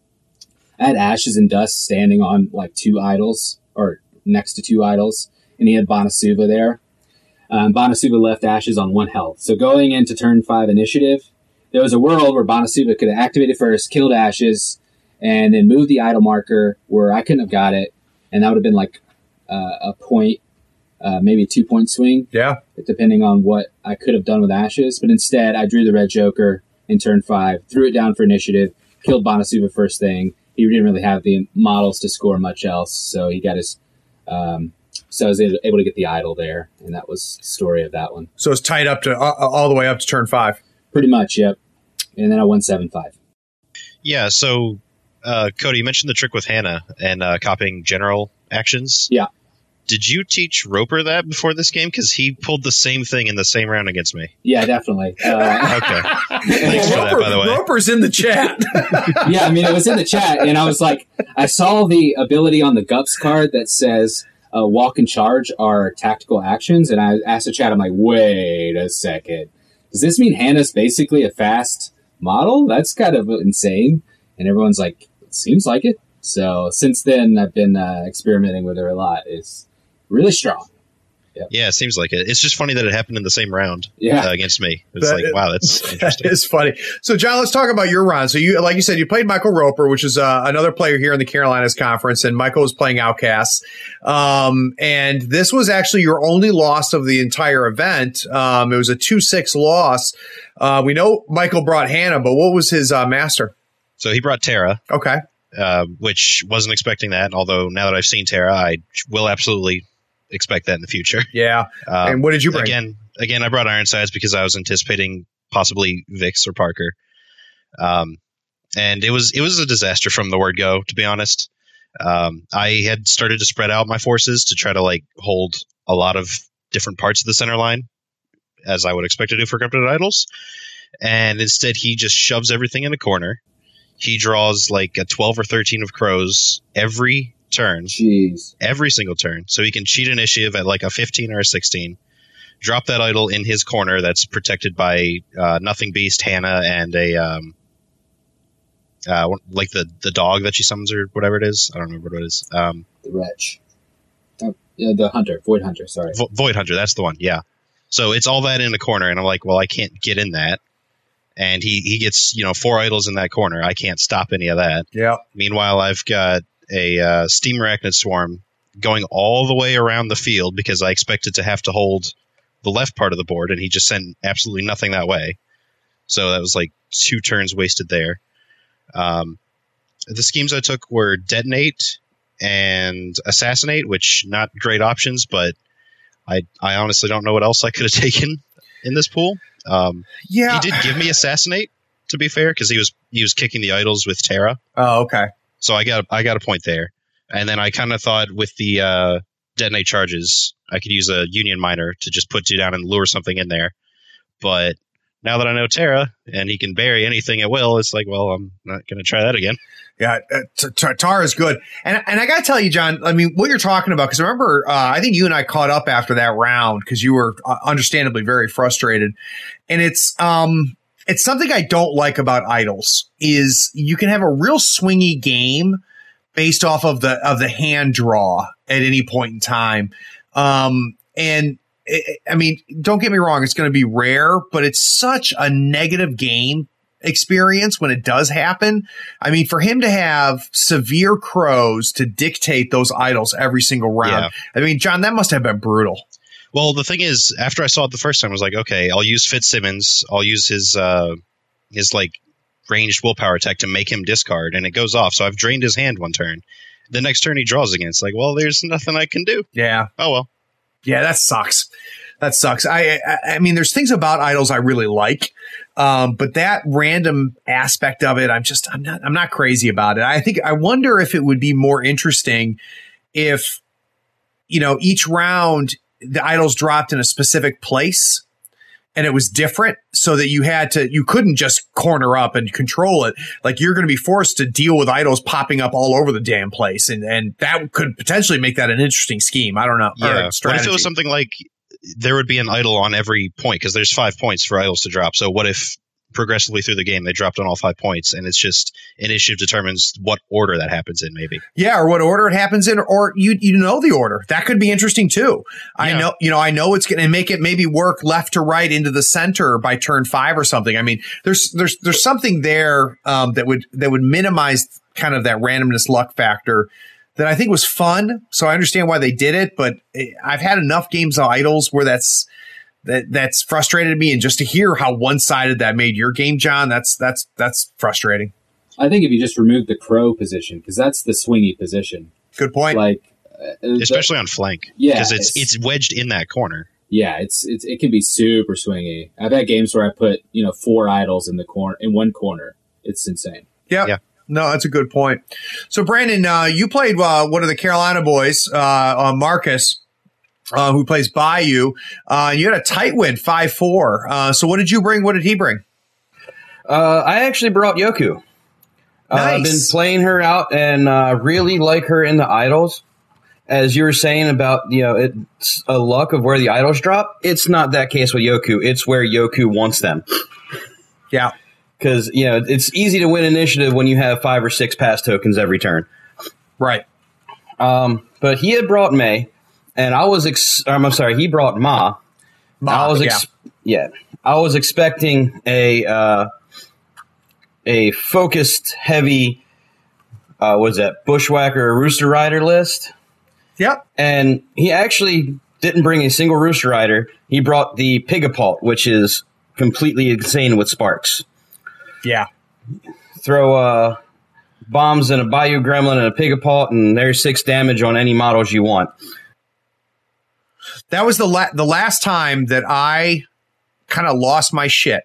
I had Ashes and Dust standing on like 2 idols or next to 2 idols, and he had Bonasuva there. Bonasuva left Ashes on 1 health. So going into turn 5 initiative, there was a world where Bonasuva could have activated first, killed Ashes, and then moved the idol marker where I couldn't have got it, and that would have been like a point, maybe a 2-point swing. Yeah. Depending on what I could have done with Ashes. But instead, I drew the red Joker in turn 5, threw it down for initiative, killed Bonasuva first thing. He didn't really have the models to score much else, so he got his... so I was able to get the idol there, and that was the story of that one. So it's tied up to all the way up to turn 5. Pretty much, yep. And then I won 7-5. Yeah, so... Cody, you mentioned the trick with Hannah and copying general actions. Yeah. Did you teach Roper that before this game? Because he pulled the same thing in the same round against me. Yeah, definitely. Okay. Thanks for that, by the way. Roper's in the chat. Yeah, I mean, it was in the chat, and I was like, I saw the ability on the Gups card that says walk and charge are tactical actions, and I asked the chat, I'm like, wait a second. Does this mean Hannah's basically a fast model? That's kind of insane. And everyone's like, it seems like it. So since then, I've been experimenting with her a lot. It's really strong. Yep. Yeah, it seems like it. It's just funny that it happened in the same round against me. It's wow, that's interesting. It's funny. So, John, let's talk about your round. So, you, like you said, you played Michael Roper, which is another player here in the Carolinas Conference, and Michael was playing Outcasts. And this was actually your only loss of the entire event. It was a 2-6 loss. We know Michael brought Hannah, but what was his master? So he brought Tara. Okay. Which wasn't expecting that, although now that I've seen Tara, I will absolutely expect that in the future. Yeah. And what did you bring? Again, I brought Ironsides because I was anticipating possibly Vix or Parker. And it was a disaster from the word go, to be honest. I had started to spread out my forces to try to hold a lot of different parts of the center line, as I would expect to do for Cryptid Idols. And instead, he just shoves everything in a corner. He draws a 12 or 13 of crows every turn. Jeez. Every single turn. So he can cheat initiative at a 15 or a 16. Drop that idol in his corner that's protected by Nothing Beast, Hannah, and a the dog that she summons or whatever it is. I don't remember what it is. The Wretch. The Hunter. Void Hunter, sorry. Void Hunter, that's the one, yeah. So it's all that in the corner, and I'm like, well, I can't get in that. And he gets 4 idols in that corner. I can't stop any of that. Yeah. Meanwhile, I've got a Steam Arachnid Swarm going all the way around the field because I expected to have to hold the left part of the board, and he just sent absolutely nothing that way. So that was 2 turns wasted there. The schemes I took were Detonate and Assassinate, which not great options, but I honestly don't know what else I could have taken in this pool. He did give me Assassinate, to be fair, because he was kicking the idols with Tara. Oh, okay. So I got a point there, and then I kind of thought with the Detonate charges, I could use a Union Miner to just put 2 down and lure something in there. But now that I know Tara and he can bury anything at will, it's well, I'm not going to try that again. Yeah, Tara's good. And I got to tell you, John, I mean, what you're talking about, because remember, I think you and I caught up after that round because you were understandably very frustrated. And it's something I don't like about idols is you can have a real swingy game based off of the hand draw at any point in time. And I mean, don't get me wrong, it's going to be rare, but it's such a negative game experience when it does happen. I mean, for him to have severe crows to dictate those idols every single round. Yeah. I mean, John, that must have been brutal. Well, the thing is, after I saw it the first time, I was like, okay, I'll use Fitzsimmons. I'll use his ranged willpower attack to make him discard, and it goes off. So I've drained his hand one turn. The next turn he draws again. It's well, there's nothing I can do. Yeah. Oh, well. Yeah, that sucks. That sucks. I mean, there's things about idols I really like, but that random aspect of it, I'm not crazy about it. I wonder if it would be more interesting if, each round the idols dropped in a specific place and it was different, so that you couldn't just corner up and control it. You're going to be forced to deal with idols popping up all over the damn place, and that could potentially make that an interesting scheme. I don't know. Yeah. What if it was something like there would be an idol on every point, because there's 5 points for idols to drop. So what if progressively through the game they dropped on all 5 points, and it's just initiative determines what order that happens in, maybe? Yeah, or what order it happens in, or you know the order. That could be interesting too. Yeah. I know it's going to make it maybe work left to right into the center by turn 5 or something. I mean, there's something there that would minimize kind of that randomness luck factor that I think was fun. So I understand why they did it, but I've had enough games of idols where that's frustrated me, and just to hear how one-sided that made your game, John, that's frustrating. I think if you just remove the crow position, because that's the swingy position. Good point. Especially on flank. Yeah, because it's wedged in that corner. Yeah, it can be super swingy. I've had games where I put 4 idols in one corner. It's insane. Yeah. No, that's a good point. So, Brandon, you played one of the Carolina boys, Marcus, who plays Bayou. You had a tight win, 5-4. So what did you bring? What did he bring? I actually brought Yoku. Nice. I've been playing her out and really like her in the idols. As you were saying about, it's a luck of where the idols drop. It's not that case with Yoku. It's where Yoku wants them. Yeah. Because, it's easy to win initiative when you have 5 or 6 pass tokens every turn. Right. But he had brought May, and he brought Ma. I was expecting a focused, heavy, Bushwhacker or Rooster Rider list. Yep. And he actually didn't bring a single Rooster Rider. He brought the Pigapult, which is completely insane with sparks. Yeah. Throw bombs and a Bayou Gremlin and a Pigapult, and there's 6 damage on any models you want. That was the last time that I kind of lost my shit.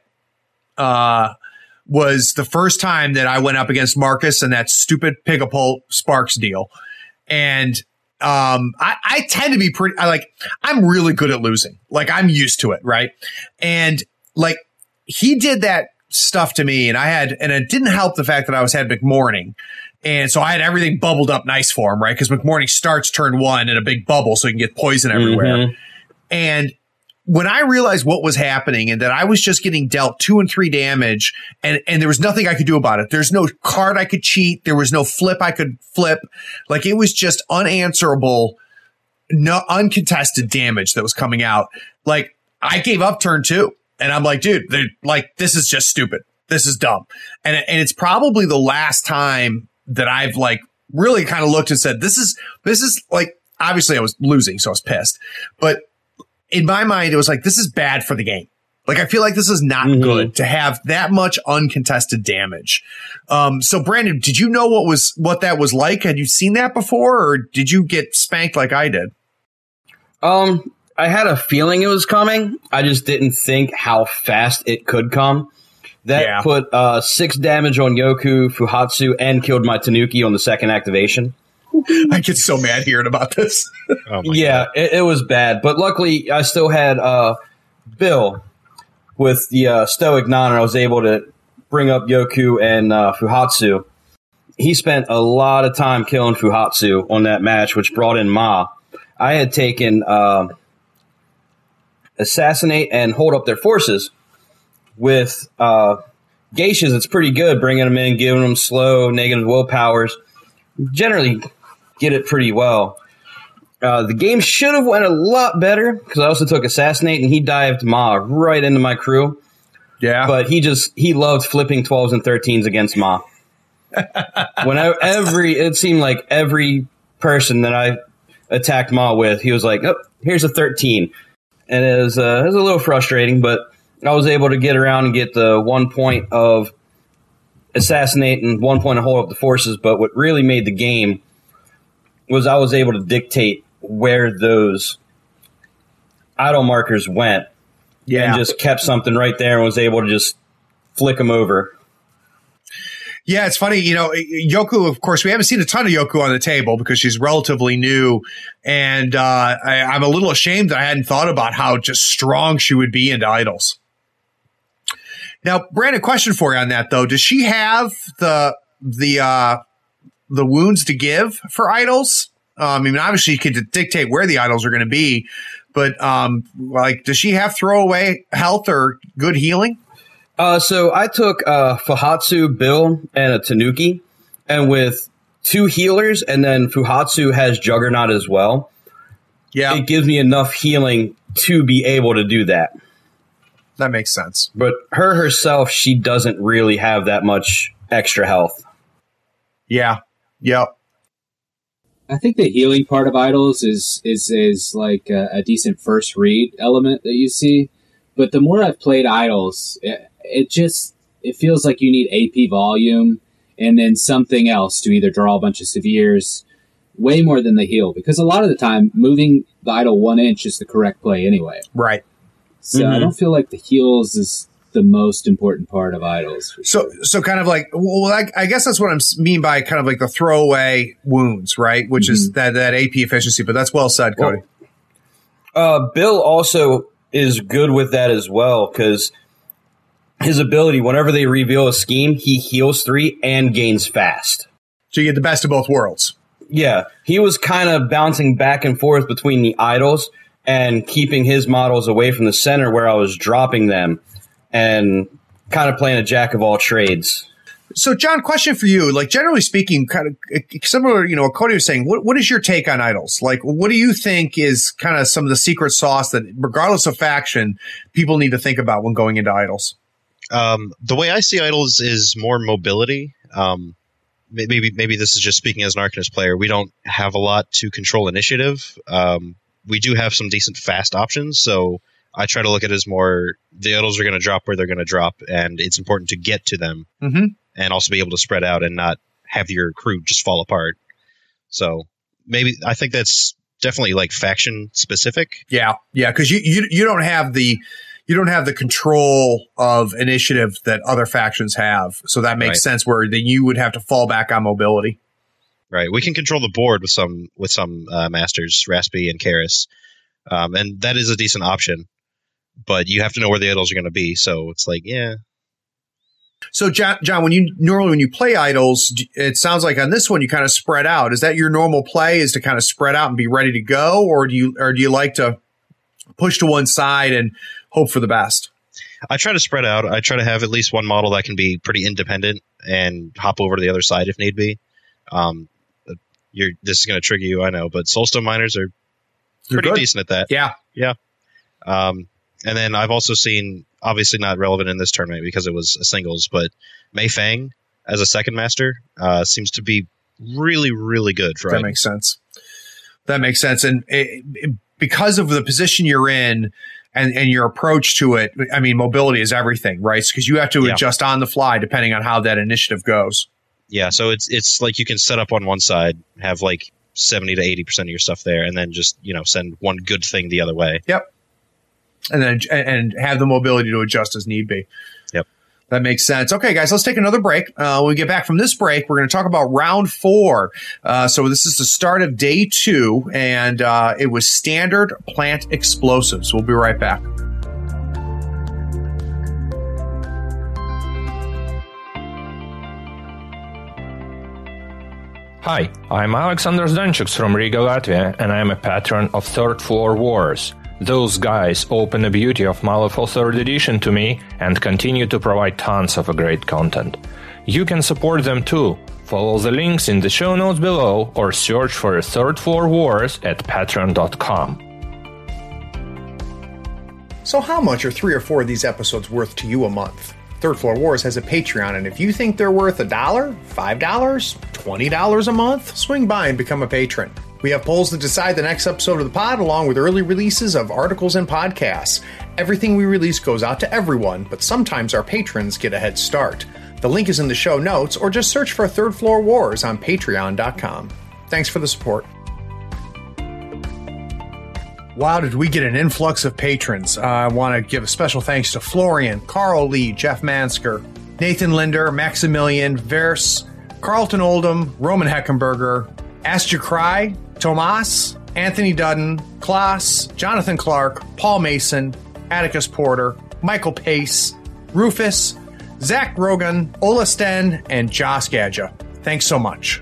Was the first time that I went up against Marcus and that stupid Pigapult Sparks deal. And I tend to be I'm really good at losing. Like, I'm used to it, right? And like, he did that stuff to me, and it didn't help the fact that I had McMorning. And so I had everything bubbled up nice for him, right? Because McMorning starts turn 1 in a big bubble so he can get poison everywhere. Mm-hmm. And when I realized what was happening and that I was just getting dealt 2 and 3 damage and there was nothing I could do about it. There's no card I could cheat. There was no flip I could flip. Like, it was just unanswerable, uncontested damage that was coming out. Like, I gave up turn 2 and I'm like, dude, this is just stupid. This is dumb. And it's probably the last time that I've really kind of looked and said, this is like, obviously I was losing, so I was pissed, but in my mind, it was like, this is bad for the game. Like, I feel like this is not good to have that much uncontested damage. So Brandon, did you know what that was like? Had you seen that before, or did you get spanked like I did? I had a feeling it was coming. I just didn't think how fast it could come. That put 6 damage on Yoku, Fuhatsu, and killed my Tanuki on the second activation. I get so mad hearing about this. It was bad. But luckily, I still had Bill with the Stoic Non, and I was able to bring up Yoku and Fuhatsu. He spent a lot of time killing Fuhatsu on that match, which brought in Ma. I had taken Assassinate and Hold Up Their Forces. With Geishas, it's pretty good, bringing them in, giving them slow, negative willpowers. Generally get it pretty well. The game should have went a lot better because I also took Assassinate and he dived Ma right into my crew. Yeah. But he loved flipping 12s and 13s against Ma. It seemed like every person that I attacked Ma with, he was like, oh, here's a 13. And it was a little frustrating, but I was able to get around and get the 1 point of Assassinate and 1 point of Hold Up the Forces. But what really made the game was I was able to dictate where those idle markers went. And just kept something right there and was able to just flick them over. Yeah, it's funny. Yoku, of course, we haven't seen a ton of Yoku on the table because she's relatively new. And I'm a little ashamed that I hadn't thought about how just strong she would be into idols. Now, Brandon, question for you on that, though. Does she have the wounds to give for idols? I mean, obviously, you could dictate where the idols are going to be. But, does she have throwaway health or good healing? So I took Fuhatsu, Bill, and a Tanuki. And with 2 healers, and then Fuhatsu has Juggernaut as well. Yeah. It gives me enough healing to be able to do that. That makes sense. But her herself, she doesn't really have that much extra health. Yeah. Yep. I think the healing part of idols is like a decent first read element that you see. But the more I've played idols, it feels like you need AP volume and then something else to either draw a bunch of severes, way more than the heal. Because a lot of the time, moving the idol 1 inch is the correct play anyway. Right. So I don't feel like the heals is the most important part of idols. So kind of like, well, I guess that's what I mean by kind of like the throwaway wounds, right? Which is that AP efficiency, but that's well said, Cody. Bill also is good with that as well, because his ability, whenever they reveal a scheme, he heals 3 and gains fast. So you get the best of both worlds. Yeah, he was kind of bouncing back and forth between the idols and keeping his models away from the center where I was dropping them and kind of playing a jack of all trades. So, John, question for you. Like, generally speaking, kind of similar, what Cody was saying, what is your take on idols? Like, what do you think is kind of some of the secret sauce that, regardless of faction, people need to think about when going into idols? The way I see idols is more mobility. Maybe this is just speaking as an Arcanist player. We don't have a lot to control initiative. We do have some decent fast options, so I try to look at it as more the idols are going to drop where they're going to drop, and it's important to get to them and also be able to spread out and not have your crew just fall apart. So maybe I think that's definitely like faction specific. Yeah, because you don't have the control of initiative that other factions have, so that makes sense. Where then you would have to fall back on mobility. Right, we can control the board with some masters, Raspy and Karis, and that is a decent option. But you have to know where the idols are going to be, so it's like, yeah. So, John, when you play idols, it sounds like on this one you kind of spread out. Is that your normal play? Is to kind of spread out and be ready to go, or do you like to push to one side and hope for the best? I try to spread out. I try to have at least one model that can be pretty independent and hop over to the other side if need be. This is going to trigger you, I know, but Soulstone Miners are pretty decent at that. Yeah. And then I've also seen, obviously not relevant in this tournament because it was a singles, but Mei Fang as a second master seems to be really, really good for That makes sense. And because of the position you're in and your approach to it, I mean, mobility is everything, right? Because you have to adjust on the fly depending on how that initiative goes. Yeah, so it's like you can set up on one side, have like 70 to 80% of your stuff there, and then just send one good thing the other way. Yep. And have the mobility to adjust as need be. Yep. That makes sense. Okay, guys, let's take another break. When we get back from this break, we're going to talk about round 4. So this is the start of day 2, and it was standard plant explosives. We'll be right back. Hi, I'm Alexander Zdanchuk from Riga, Latvia, and I'm a patron of Third Floor Wars. Those guys open the beauty of Malifaux 3rd Edition to me and continue to provide tons of great content. You can support them too. Follow the links in the show notes below or search for Third Floor Wars at patreon.com. So how much are 3 or 4 of these episodes worth to you a month? Third Floor Wars has a Patreon, and if you think they're worth $1, $5, $20 a month, swing by and become a patron. We have polls to decide the next episode of the pod, along with early releases of articles and podcasts. Everything we release goes out to everyone, but sometimes our patrons get a head start. The link is in the show notes, or just search for Third Floor Wars on patreon.com. Thanks for the support. Wow, did we get an influx of patrons. I want to give a special thanks to Florian, Carl Lee, Jeff Mansker, Nathan Linder, Maximilian, Verse, Carlton Oldham, Roman Heckenberger, Astrid Cry, Tomas, Anthony Dudden, Klaas, Jonathan Clark, Paul Mason, Atticus Porter, Michael Pace, Rufus, Zach Rogan, Ola Sten, and Josh Gadja. Thanks so much.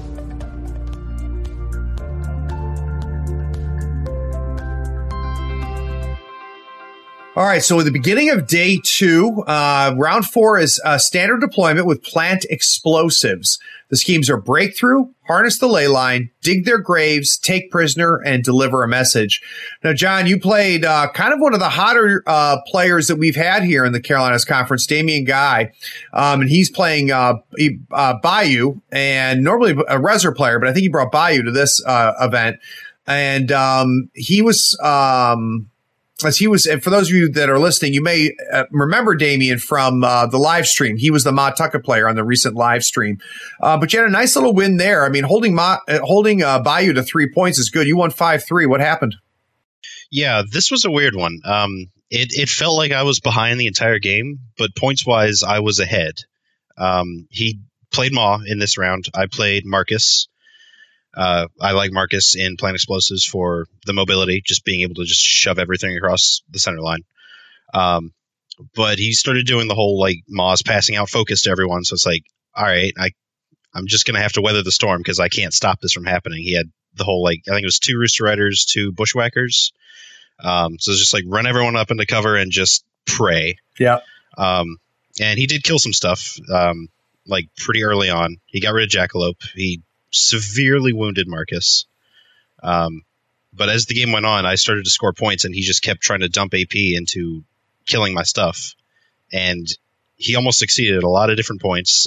All right, so at the beginning of day 2, round 4 is standard deployment with plant explosives. The schemes are breakthrough, harness the ley line, dig their graves, take prisoner, and deliver a message. Now, John, you played kind of one of the hotter players that we've had here in the Carolinas Conference, Damian Guy, and he's playing Bayou, and normally a Rezer player, but I think he brought Bayou to this event, and he was and for those of you that are listening, you may remember Damian from the live stream. He was the Ma Tucket player on the recent live stream. But you had a nice little win there. I mean, holding Bayou to 3 points is good. You won 5-3. What happened? Yeah, this was a weird one. It felt like I was behind the entire game, but points-wise, I was ahead. He played Maw in this round. I played Marcus. I like Marcus in Plant Explosives for the mobility, just being able to just shove everything across the center line. But he started doing the whole like Maw's passing out focus to everyone. So it's like, all right, I'm just going to have to weather the storm because I can't stop this from happening. He had the whole, like, I think it was 2 Rooster Riders, 2 Bushwhackers. So it's just like run everyone up into cover and just pray. Yeah. And he did kill some stuff, like pretty early on. He got rid of Jackalope. He severely wounded Marcus. But as the game went on, I started to score points, and he just kept trying to dump AP into killing my stuff. And he almost succeeded at a lot of different points.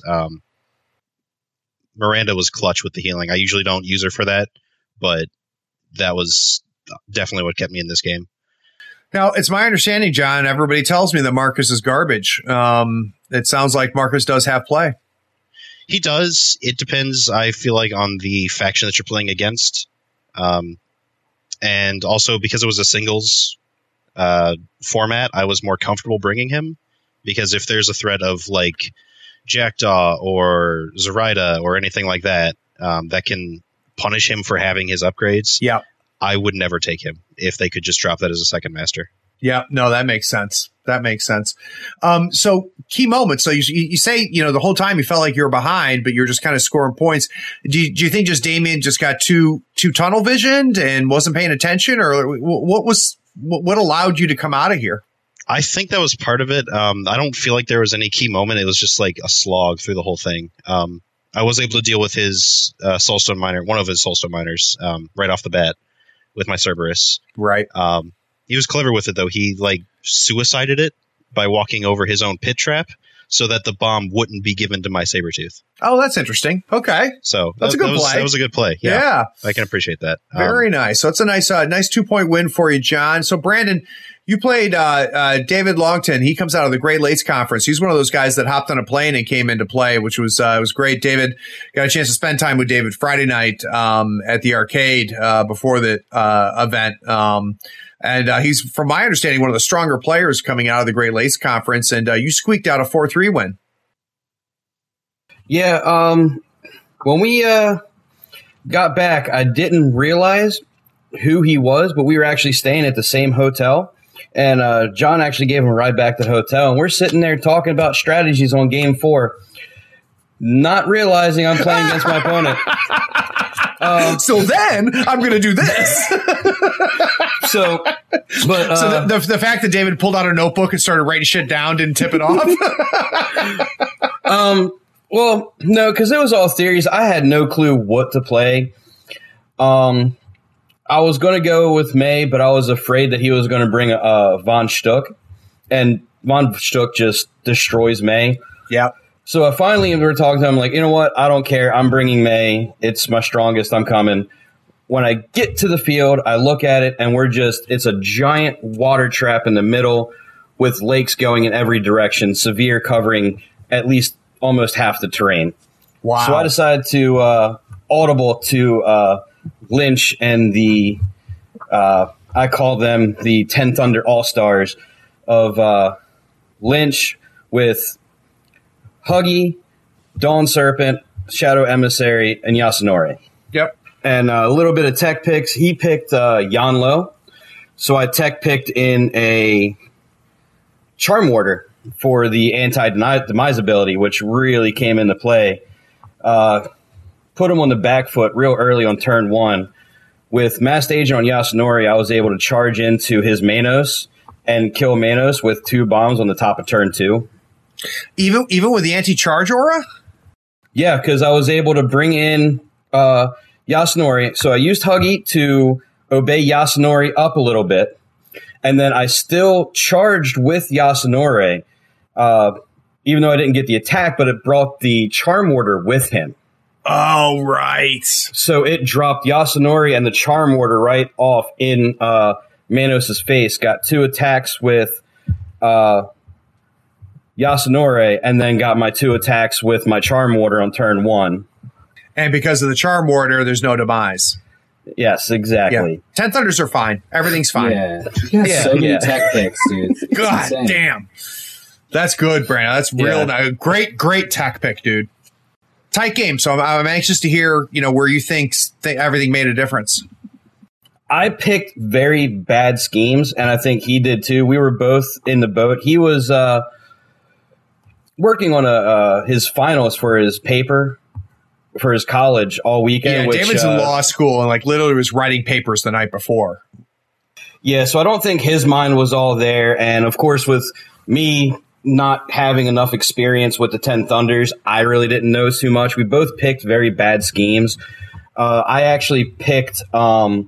Miranda was clutch with the healing. I usually don't use her for that, but that was definitely what kept me in this game. Now, it's my understanding, John, everybody tells me that Marcus is garbage. It sounds like Marcus does have play. He does. It depends, I feel like, on the faction that you're playing against. And also, because it was a singles format, I was more comfortable bringing him. Because if there's a threat of, like, Jackdaw or Zoraida or anything like that, that can punish him for having his upgrades, yeah, I would never take him if they could just drop that as a second master. Yeah, no, that makes sense. That makes sense. So key moments. So you say, the whole time you felt like you were behind, but you're just kind of scoring points. Do you think just Damien just got too tunnel visioned and wasn't paying attention, or what allowed you to come out of here? I think that was part of it. I don't feel like there was any key moment. It was just like a slog through the whole thing. I was able to deal with his Soulstone Miner, one of his Soulstone Miners, right off the bat with my Cerberus. Right. He was clever with it, though. He suicided it by walking over his own pit trap so that the bomb wouldn't be given to my Sabertooth. Oh, that's interesting. Okay. So that's a good play. That was a good play. Yeah. I can appreciate that. Very nice. So it's a nice 2-point win for you, John. So Brandon, you played David Longton. He comes out of the Great Lakes Conference. He's one of those guys that hopped on a plane and came into play, which was great. David, got a chance to spend time with David Friday night at the arcade before the event. And he's, from my understanding, one of the stronger players coming out of the Great Lakes Conference. And you squeaked out a 4-3 win. Yeah. When we got back, I didn't realize who he was, but we were actually staying at the same hotel. And John actually gave him a ride back to the hotel. And we're sitting there talking about strategies on Game 4, not realizing I'm playing against my opponent. So then I'm going to do this. So the fact that David pulled out a notebook and started writing shit down didn't tip it off? Well, no, because it was all theories. I had no clue what to play. I was going to go with May, but I was afraid that he was going to bring Von Stuck, and Von Stuck just destroys May. Yeah. So I finally we were talking to him, like, you know what? I don't care. I'm bringing May. It's my strongest. I'm coming. When I get to the field, I look at it, and it's a giant water trap in the middle with lakes going in every direction, severe covering at least almost half the terrain. Wow. So I decided to audible to Lynch and the I call them the 10 Thunder All-Stars of Lynch with Huggy, Dawn Serpent, Shadow Emissary, and Yasunori. Yep. And a little bit of tech picks. He picked Yanlo, so I tech picked in a Charm Warder for the anti-demise ability, which really came into play. Put him on the back foot real early on turn 1. With Masked Agent on Yasunori, I was able to charge into his Manos and kill Manos with 2 bombs on the top of turn 2. Even with the anti-charge aura? Yeah, because I was able to bring in Yasunori. So I used Huggy to obey Yasunori up a little bit. And then I still charged with Yasunori, even though I didn't get the attack, but it brought the Charm Warder with him. Oh, right. So it dropped Yasunori and the Charm Warder right off in Manos' face. Got 2 attacks with Yasunori, and then got my 2 attacks with my Charm Warder on turn 1. And because of the Charm Warder, there's no demise. Yes, exactly. Yeah. 10 Thunders are fine. Everything's fine. Yeah. So many tech picks, dude. God damn. That's good, Brandon. That's real. Great tech pick, dude. Tight game. So I'm anxious to hear, where you think everything made a difference. I picked very bad schemes, and I think he did too. We were both in the boat. He was working on his finals for his paper for his college all weekend. Yeah, David's in law school and literally was writing papers the night before. Yeah, so I don't think his mind was all there. And of course, with me not having enough experience with the 10 Thunders, I really didn't know too much. We both picked very bad schemes. I actually picked hold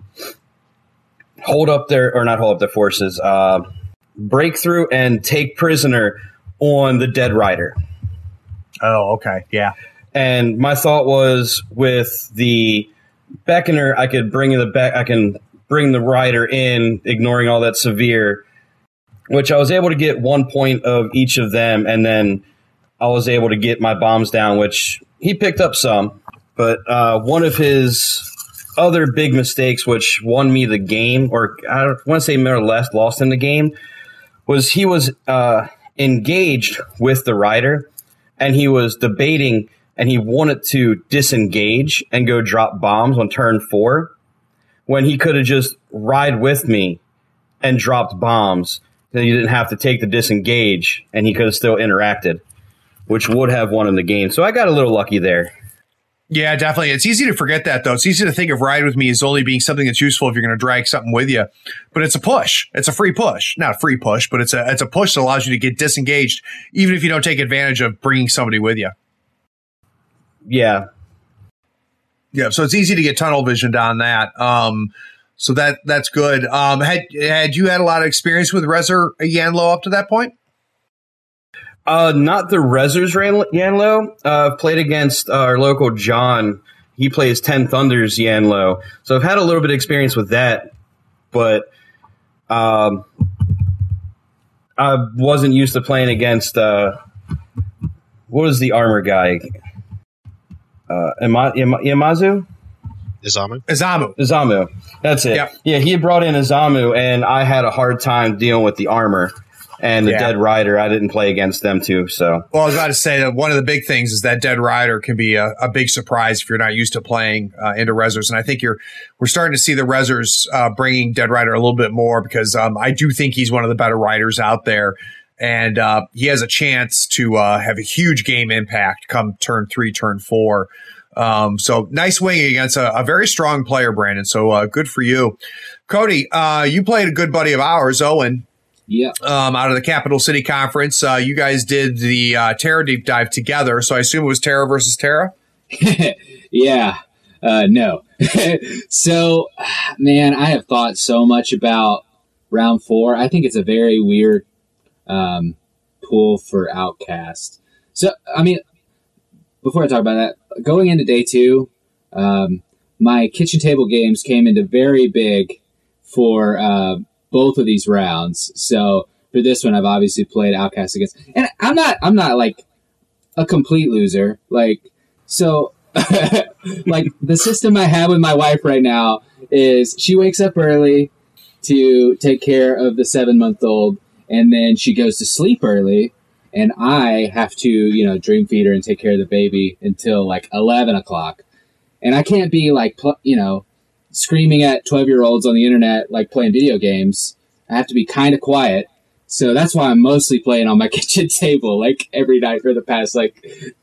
up their forces, breakthrough and take prisoner on the Dead Rider. Oh, okay, yeah. And my thought was with the Beckoner, I can bring the rider in, ignoring all that severe, which I was able to get 1 point of each of them, and then I was able to get my bombs down, which he picked up some. But one of his other big mistakes, which won me the game, or I don't want to say more or less lost in the game, was he was engaged with the rider, and he was debating, and he wanted to disengage and go drop bombs on turn 4, when he could have just ride with me and dropped bombs. So you didn't have to take the disengage, and he could have still interacted, which would have won him the game. So I got a little lucky there. Yeah, definitely. It's easy to forget that, though. It's easy to think of Ride With Me as only being something that's useful if you're going to drag something with you. But it's a push. It's a free push. Not a free push, but it's a push that allows you to get disengaged, even if you don't take advantage of bringing somebody with you. Yeah. Yeah, so it's easy to get tunnel visioned on that. So that's good. Had you had a lot of experience with Rezer Yanlo up to that point? Not the Rezer's Yanlo. I've played against our local John. He plays 10 Thunders Yanlo. So I've had a little bit of experience with that, but I wasn't used to playing against what was the armor guy? Imazu? Izamu. That's it. Yep. Yeah, he had brought in Izamu, and I had a hard time dealing with the armor. And the Dead Rider, I didn't play against them too. So, well, I was about to say that one of the big things is that Dead Rider can be a big surprise if you're not used to playing into Rezers. And I think we're starting to see the Rezers bringing Dead Rider a little bit more, because I do think he's one of the better riders out there, and he has a chance to have a huge game impact come turn 3, turn 4. So nice wing against a very strong player, Brandon. So good for you, Cody. You played a good buddy of ours, Owen. Yeah. Out of the Capital City Conference, you guys did the Terra deep dive together. So I assume it was Terra versus Terra. Yeah. No. So, man, I have thought so much about round 4. I think it's a very weird pool for Outcast. So, I mean, before I talk about that, going into day 2, my kitchen table games came into very big for both of these rounds. So for this one, I've obviously played Outcast against, and I'm not like a complete loser. Like, so like the system I have with my wife right now is she wakes up early to take care of the 7-month-old, and then she goes to sleep early, and I have to, dream feed her and take care of the baby until like 11 o'clock. And I can't be like, screaming at 12-year-olds on the internet, like playing video games. I have to be kind of quiet. So that's why I'm mostly playing on my kitchen table, like every night for the past, like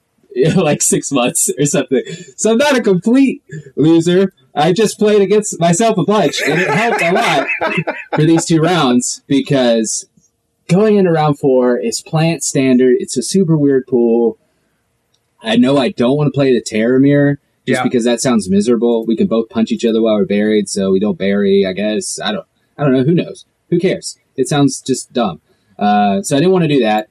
6 months or something. So I'm not a complete loser. I just played against myself a bunch, and it helped a lot for these 2 rounds, because going into round 4 is plant standard. It's a super weird pool. I know I don't want to play the Terror Mirror, because that sounds miserable. We can both punch each other while we're buried, so we don't bury, I guess. I don't know. Who knows? Who cares? It sounds just dumb. So I didn't want to do that.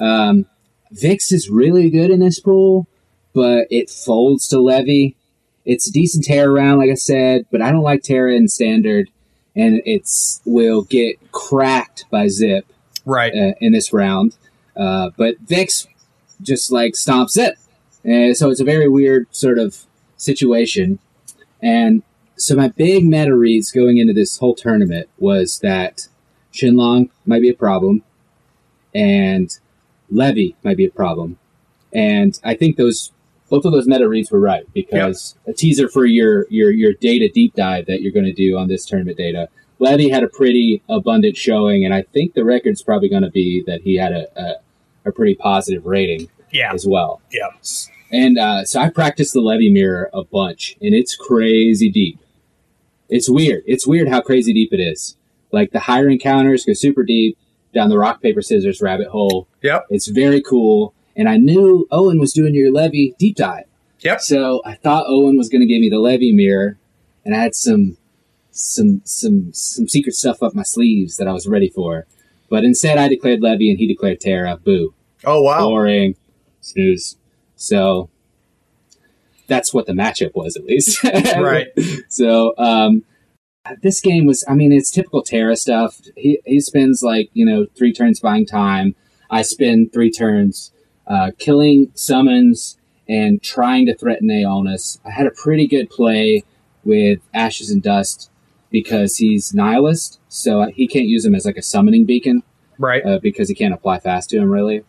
Vix is really good in this pool, but it folds to Levy. It's a decent Terra round, like I said, but I don't like Terra in Standard, and will get cracked by Zip in this round. But Vix just stomps Zip. So it's a very weird sort of situation. And So my big meta reads going into this whole tournament was that Shinlong might be a problem, and Levy might be a problem. And I think both of those meta reads were right, because a teaser for your data deep dive that you're going to do on this tournament data. Levy had a pretty abundant showing, and I think the record's probably going to be that he had a pretty positive rating as well. Yeah. And so I practiced the Levy mirror a bunch, and it's crazy deep. It's weird. It's weird how crazy deep it is. Like, the higher encounters go super deep down the rock, paper, scissors rabbit hole. Yep. It's very cool. And I knew Owen was doing your Levy deep dive. Yep. So I thought Owen was going to give me the Levy mirror, and I had some secret stuff up my sleeves that I was ready for. But instead, I declared Levy, and he declared Terra. Boo. Oh, wow. Boring. Snooze. So that's what the matchup was, at least. Right. So this game was, I mean, it's typical Terra stuff. He spends 3 turns buying time. I spend 3 turns killing summons and trying to threaten Aeolus. I had a pretty good play with Ashes and Dust because he's Nihilist, so he can't use him as like a summoning beacon. Right. Because he can't apply fast to him, really.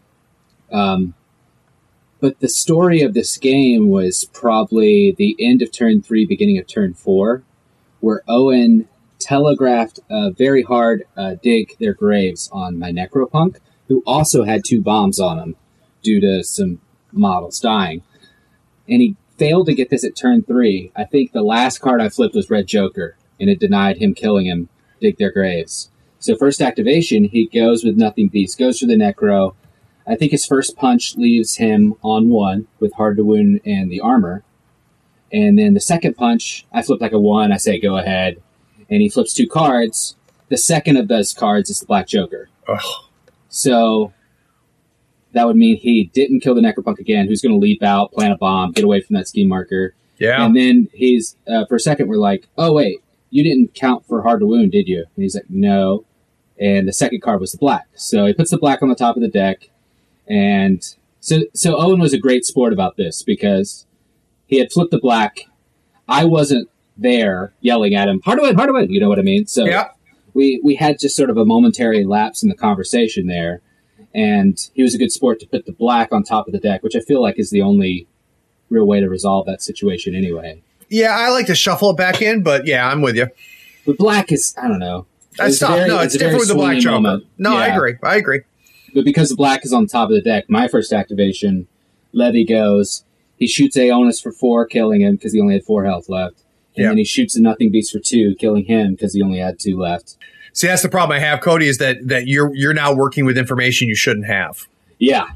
But the story of this game was probably the end of turn 3, beginning of turn 4, where Owen telegraphed a very hard dig their graves on my Necropunk, who also had 2 bombs on him due to some models dying. And he failed to get this at turn 3. I think the last card I flipped was Red Joker, and it denied him killing him, dig their graves. So first activation, he goes with Nothing Beast, goes for the Necro. I think his first punch leaves him on 1 with Hard to Wound and the armor. And then the second punch, I flip like a 1. I say, go ahead. And he flips 2 cards. The second of those cards is the Black Joker. Ugh. So that would mean he didn't kill the Necropunk again, who's going to leap out, plant a bomb, get away from that scheme marker. Yeah. And then he's, for a second, we're like, oh, wait, you didn't count for Hard to Wound, did you? And he's like, no. And the second card was the black. So he puts the black on the top of the deck. And so Owen was a great sport about this because he had flipped the black. I wasn't there yelling at him, hard to win, you know what I mean? So we had just sort of a momentary lapse in the conversation there. And he was a good sport to put the black on top of the deck, which I feel like is the only real way to resolve that situation anyway. Yeah, I like to shuffle it back in, but yeah, I'm with you. But black is, I don't know. That's tough. No, it's different with the Black Joker. No, yeah. I agree. But because the black is on top of the deck, my first activation, Levy goes, he shoots Aeolus for 4, killing him because he only had 4 health left. And then he shoots a Nothing Beast for 2, killing him because he only had 2 left. See, that's the problem I have, Cody, is that you're now working with information you shouldn't have. Yeah.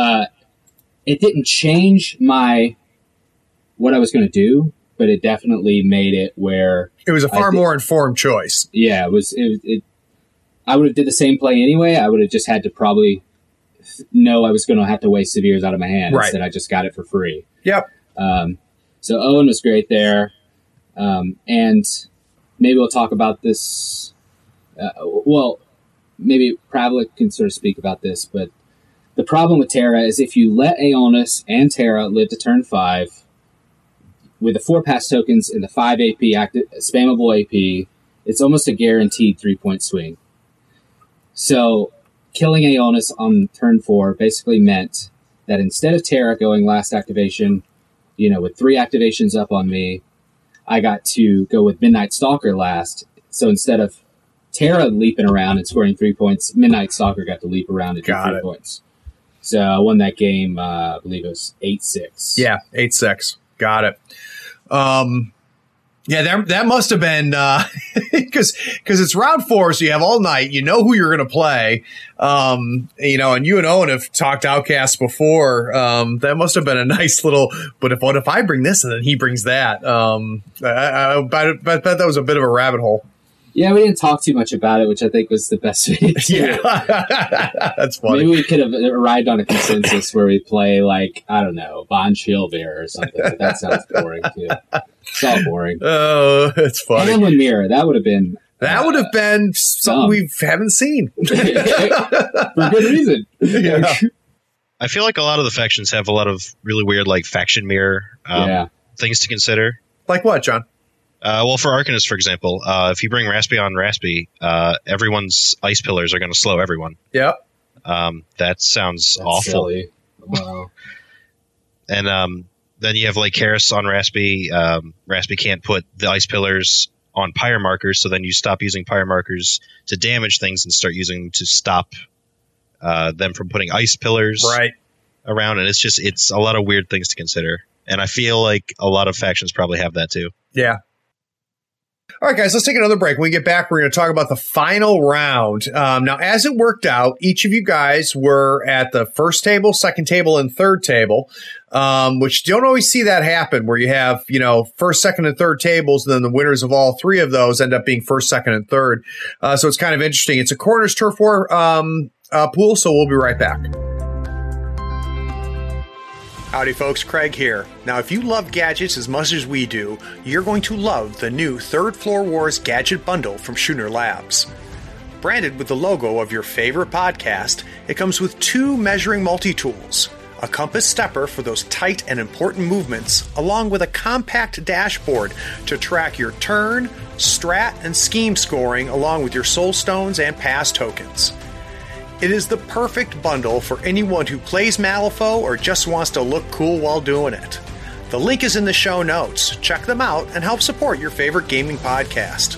It didn't change what I was going to do, but it definitely made it where it was a far more informed choice. Yeah, it was. I would have did the same play anyway. I would have just had to probably know I was going to have to waste Severes out of my hand. Right. Instead, I just got it for free. Yep. So Owen was great there. And maybe we'll talk about this. Maybe Pravlik can sort of speak about this, but the problem with Terra is if you let Aeolus and Terra live to turn 5, with the 4 pass tokens and the 5 AP spammable AP, it's almost a guaranteed 3-point swing. So killing Aeolus on turn 4 basically meant that instead of Terra going last activation, with 3 activations up on me, I got to go with Midnight Stalker last. So instead of Terra leaping around and scoring 3 points, Midnight Stalker got to leap around and do 3 points. So I won that game, I believe it was 8-6. Yeah, 8-6. Got it. Yeah, that must have been because it's round 4, so you have all night. You know who you're going to play, and you and Owen have talked Outcast before. That must have been a nice little. But what if I bring this and then he brings that? I bet that was a bit of a rabbit hole. Yeah, we didn't talk too much about it, which I think was the best way to do it. That's funny. Maybe we could have arrived on a consensus where we play, I don't know, Von Schilbeer or something. But that sounds boring, too. It's all boring. Oh, it's funny. And then Mirror, that would have been... That would have been something we haven't seen. For good reason. Yeah. I feel like a lot of the factions have a lot of really weird, faction mirror things to consider. Like what, John? Well, for Arcanist, for example, if you bring Raspy on Raspy, everyone's ice pillars are going to slow everyone. Yep. That sounds awful. Silly. Wow. And then you have like Karis on Raspy. Raspy can't put the ice pillars on pyre markers, so then you stop using pyre markers to damage things and start using them to stop them from putting ice pillars around. And it's a lot of weird things to consider. And I feel like a lot of factions probably have that too. Yeah. All right, guys, let's take another break. When we get back, we're going to talk about the final round. Now, as it worked out, each of you guys were at the first table, second table, and third table, which you don't always see that happen, where you have, first, second, and third tables, and then the winners of all three of those end up being first, second, and third. So it's kind of interesting. It's a Corners Turf War pool, so we'll be right back. Howdy folks, Craig here. Now if you love gadgets as much as we do, you're going to love the new Third Floor Wars Gadget Bundle from Schooner Labs. Branded with the logo of your favorite podcast, it comes with 2 measuring multi-tools, a compass stepper for those tight and important movements, along with a compact dashboard to track your turn, strat, and scheme scoring along with your soul stones and pass tokens. It is the perfect bundle for anyone who plays Malifaux or just wants to look cool while doing it. The link is in the show notes. Check them out and help support your favorite gaming podcast.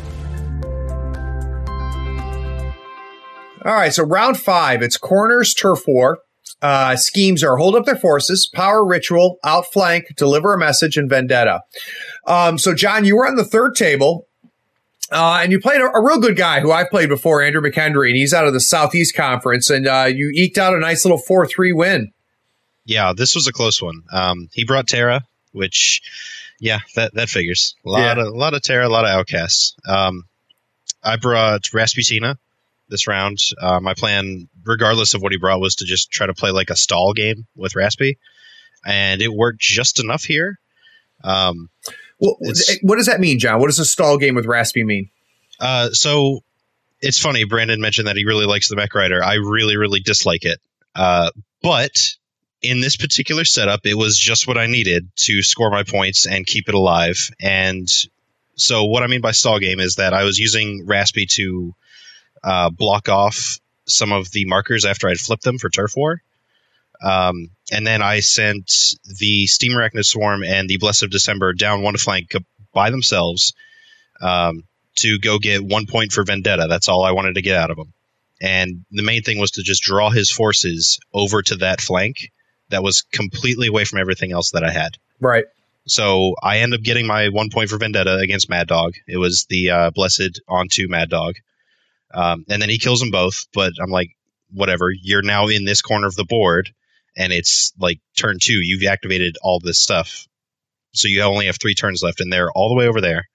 All right, so round 5, it's Corners Turf War. Schemes are Hold Up Their Forces, Power Ritual, Outflank, Deliver a Message, and Vendetta. So, John, you were on the third table. And you played a real good guy who I've played before, Andrew McHenry, and he's out of the Southeast Conference, and you eked out a nice little 4-3 win. Yeah, this was a close one. He brought Terra, which, that figures. A lot of Terra, a lot of Outcasts. I brought Rasputina this round. My plan, regardless of what he brought, was to just try to play like a stall game with Raspy, and it worked just enough here. Well, what does that mean, John? What does a stall game with Raspy mean? So it's funny. Brandon mentioned that he really likes the Mech Rider. I really, really dislike it. But in this particular setup, it was just what I needed to score my points and keep it alive. And so what I mean by stall game is that I was using Raspy to block off some of the markers after I'd flipped them for Turf War. And then I sent the Steam Arachnid Swarm and the Blessed of December down one flank by themselves to go get 1 point for Vendetta. That's all I wanted to get out of them. And the main thing was to just draw his forces over to that flank that was completely away from everything else that I had. Right. So I ended up getting my 1 point for Vendetta against Mad Dog. It was the Blessed onto Mad Dog. And then he kills them both, but I'm like, whatever, you're now in this corner of the board. And it's like turn 2, you've activated all this stuff. So you only have 3 turns left, and they're all the way over there.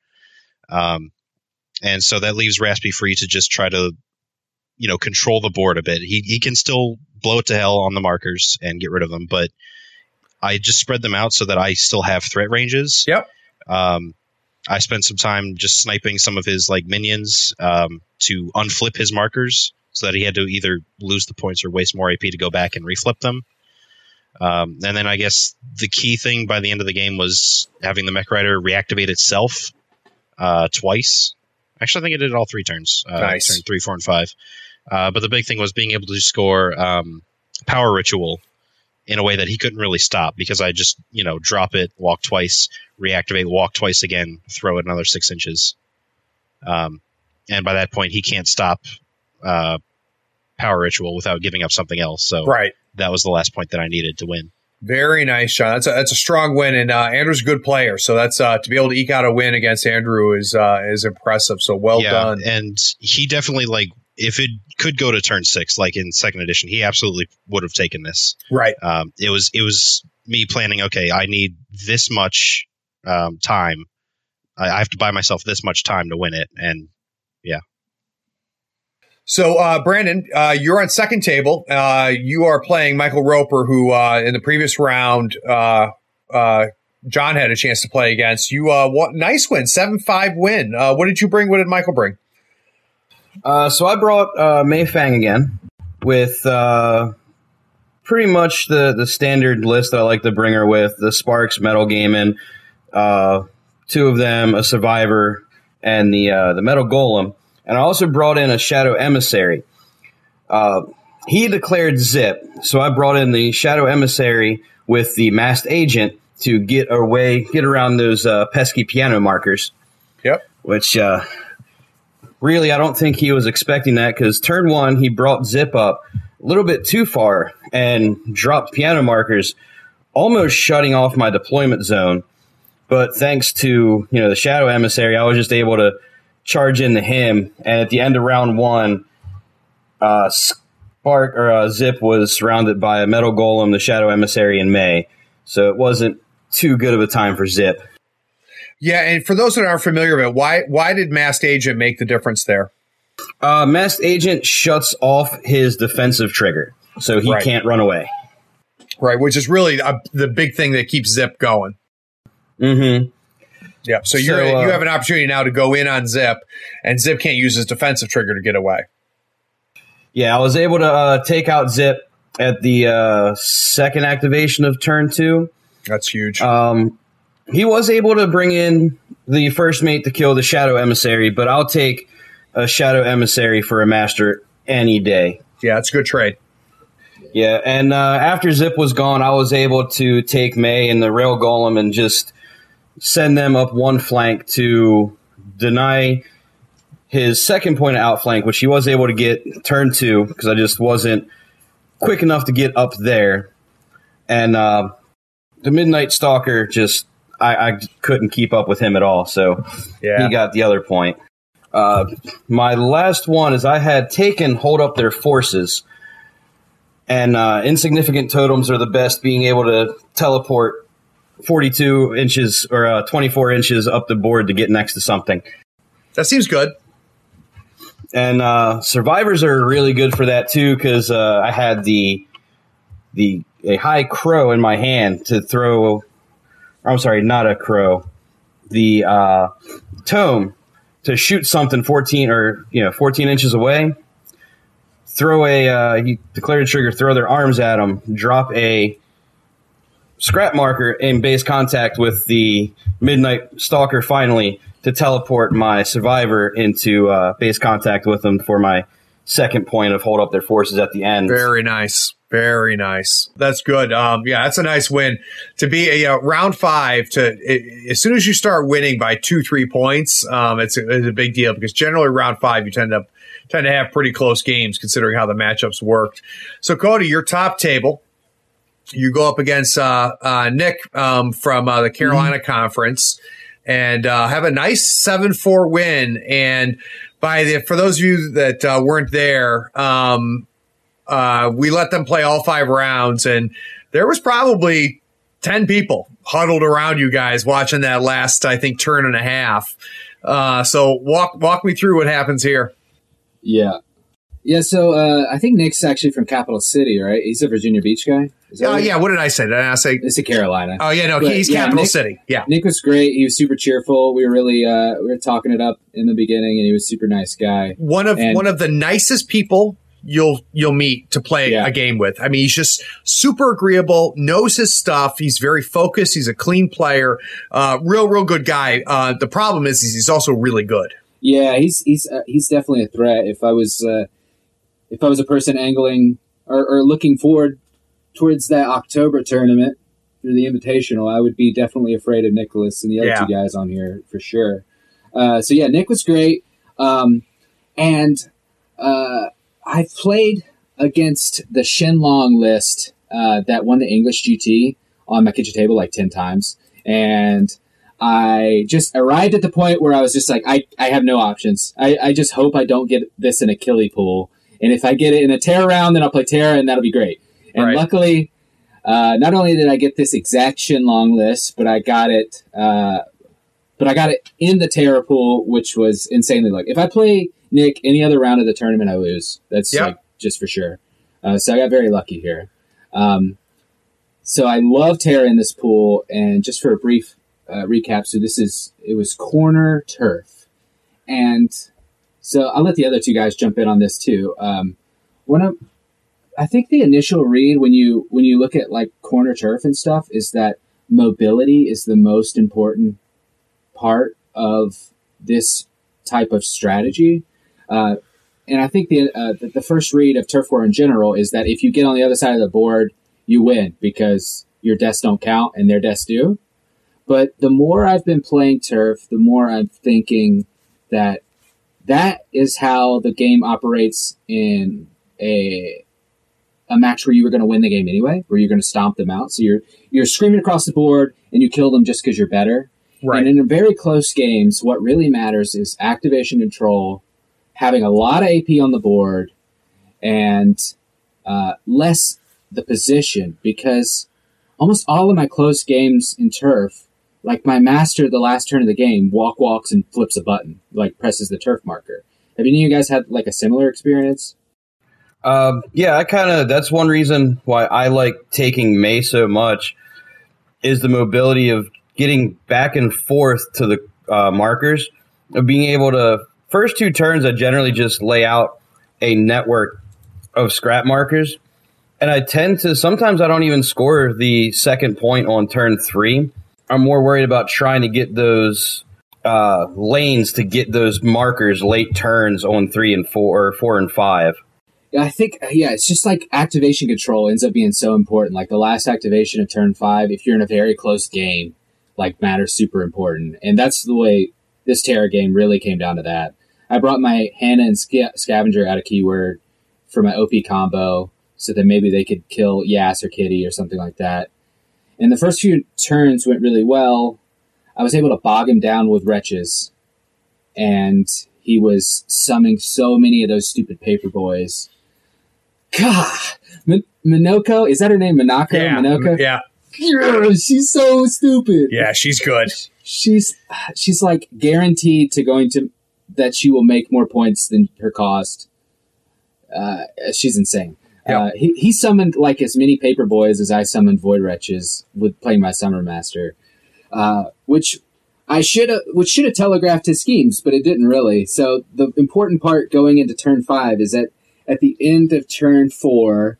And so that leaves Raspy free to just try to, control the board a bit. He can still blow it to hell on the markers and get rid of them, but I just spread them out so that I still have threat ranges. Yep. I spent some time just sniping some of his minions to unflip his markers so that he had to either lose the points or waste more AP to go back and reflip them. And then I guess the key thing by the end of the game was having the Mech Rider reactivate itself twice. Actually, I think it did it all 3 turns. Nice. Turn 3, 4, and 5. But the big thing was being able to score Power Ritual in a way that he couldn't really stop, because I just, drop it, walk twice, reactivate, walk twice again, throw it another 6 inches. And by that point, he can't stop Power Ritual without giving up something else. So that was the last point that I needed to win. Very nice, John. That's a strong win, and Andrew's a good player. So that's to be able to eke out a win against Andrew is impressive. So well done. And he definitely, if it could go to turn 6, like in second edition, he absolutely would have taken this. Right. It was me planning, okay, I need this much time. I have to buy myself this much time to win it. And yeah. So, Brandon, you're on second table. You are playing Michael Roper, who in the previous round, John had a chance to play against. You nice win, 7-5 win. What did you bring? What did Michael bring? So I brought Mayfang again with pretty much the standard list that I like to bring her with: the Sparks, Metal Gaming, 2 of them, a Survivor, and the Metal Golem. And I also brought in a Shadow Emissary. He declared Zip, so I brought in the Shadow Emissary with the Masked Agent to get around those pesky piano markers. Yep. Which, really, I don't think he was expecting that, because turn 1, he brought Zip up a little bit too far and dropped piano markers, almost shutting off my deployment zone. But thanks to the Shadow Emissary, I was just able to charge into him. And at the end of round 1, Zip was surrounded by a Metal Golem, the Shadow Emissary, and May. So it wasn't too good of a time for Zip. Yeah, and for those that aren't familiar with it, why did Masked Agent make the difference there? Masked Agent shuts off his defensive trigger, so he can't run away. Right, which is really the big thing that keeps Zip going. Mm-hmm. Yeah, so you have an opportunity now to go in on Zip, and Zip can't use his defensive trigger to get away. Yeah, I was able to take out Zip at the second activation of turn 2. That's huge. He was able to bring in the first mate to kill the Shadow Emissary, but I'll take a Shadow Emissary for a Master any day. Yeah, it's a good trade. Yeah, and after Zip was gone, I was able to take May and the Rail Golem and just send them up one flank to deny his second point of outflank, which he was able to get turn 2, because I just wasn't quick enough to get up there. And the Midnight Stalker just... I couldn't keep up with him at all, so he got the other point. My last one is I had taken Hold Up Their Forces, and insignificant totems are the best, being able to teleport 42 inches or 24 inches up the board to get next to something. That seems good. And Survivors are really good for that too, because I had a High Crow in my hand to throw... I'm sorry, not a crow. The tome to shoot something 14 inches away. He declared a trigger, throw their arms at them, drop a scrap marker in base contact with the Midnight Stalker finally to teleport my Survivor into base contact with them for my second point of Hold Up Their Forces at the end. Very nice. Very nice. That's good. That's a nice win. To be a round 5, as soon as you start winning by 2-3 points, it's a big deal, because generally round 5 you tend to have pretty close games considering how the matchups worked. So Cody, your top table, you go up against Nick from the Carolina Conference, and have a nice 7-4 win. And for those of you that weren't there, we let them play all 5 rounds, and there was probably 10 people huddled around you guys watching that last, I think, turn and a half. So walk me through what happens here. Yeah. So I think Nick's actually from Capital City, right? He's a Virginia Beach guy. Yeah. What did I say? Did I say it's a Carolina? Oh yeah, no, he's Capital City. Yeah, Nick was great. He was super cheerful. We were really we were talking it up in the beginning, and he was a super nice guy. One of the nicest people you'll meet to play a game with. I mean, he's just super agreeable, knows his stuff. He's very focused. He's a clean player. Real good guy. The problem is he's also really good. Yeah, he's definitely a threat. If I was a person angling or looking forward towards that October tournament through the Invitational, I would be definitely afraid of Nicholas and the other 2 guys on here for sure. Nick was great. I've played against the Shenlong list that won the English GT on my kitchen table like 10 times. And I just arrived at the point where I was just like, I have no options. I just hope I don't get this in a Killy pool. And if I get it in a Terra round, then I'll play Terra, and that'll be great. And luckily, not only did I get this exact Shenlong list, but I got it in the Terra pool, which was insanely lucky. If I play Nick any other round of the tournament, I lose. That's like just for sure. So I got very lucky here. So I love Terra in this pool, and just for a brief recap, so it was corner turf, and so I'll let the other 2 guys jump in on this too. I think the initial read when you look at like corner turf and stuff is that mobility is the most important part of this type of strategy. And I think the first read of Turf War in general is that if you get on the other side of the board, you win because your deaths don't count and their deaths do. But the more I've been playing Turf, the more I'm thinking that is how the game operates in a match where you were going to win the game anyway, where you're going to stomp them out. So you're screaming across the board and you kill them just because you're better. Right. And in very close games, what really matters is activation control, having a lot of AP on the board, and less the position, because almost all of my close games in Turf, like my master, the last turn of the game, walks and flips a button, like presses the turf marker. Have any of you guys had like a similar experience? Yeah, that's one reason why I like taking May so much, is the mobility of getting back and forth to the markers, of being able to, first 2 turns, I generally just lay out a network of scrap markers. And I tend to, sometimes I don't even score the second point on turn 3. I'm more worried about trying to get those lanes to get those markers late turns on 3 and 4, or 4 and 5. Yeah, I think, it's just like activation control ends up being so important. Like the last activation of turn 5, if you're in a very close game, like matters super important. And that's the way this Terra game really came down to that. I brought my Hannah and Scavenger out of Keyword for my OP combo so that maybe they could kill Yas or Kitty or something like that. And the first few turns went really well. I was able to bog him down with Wretches, and he was summoning so many of those stupid paper boys. God, Minoko, is that her name? Minako? Yeah, Minoko? Yeah. She's so stupid. Yeah, she's good. She's like guaranteed that she will make more points than her cost. She's insane. Yep. He summoned like as many paper boys as I summoned Void Wretches with playing my Summer Master, which should have telegraphed his schemes, but it didn't really. So the important part going into turn 5 is that at the end of turn 4,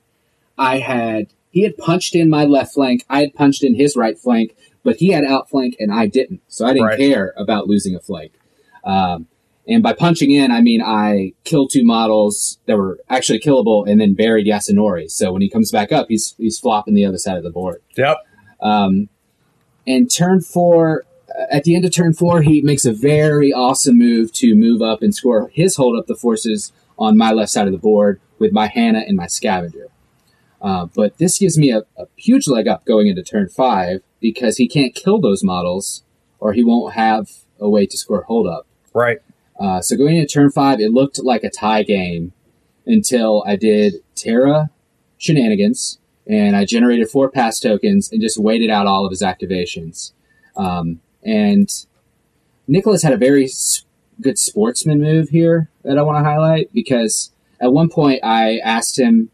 he had punched in my left flank, I had punched in his right flank, but he had outflank and I didn't. So I didn't care about losing a flank. And by punching in, I mean I killed 2 models that were actually killable and then buried Yasunori. So when he comes back up, he's flopping the other side of the board. Yep. And turn 4, at the end of turn 4, he makes a very awesome move to move up and score his hold up the forces on my left side of the board with my Hannah and my Scavenger. But this gives me a huge leg up going into turn 5 because he can't kill those models or he won't have a way to score hold up. Right. So going into turn 5, it looked like a tie game until I did Terra shenanigans and I generated 4 pass tokens and just waited out all of his activations. And Nicholas had a very good sportsman move here that I want to highlight because at one point I asked him,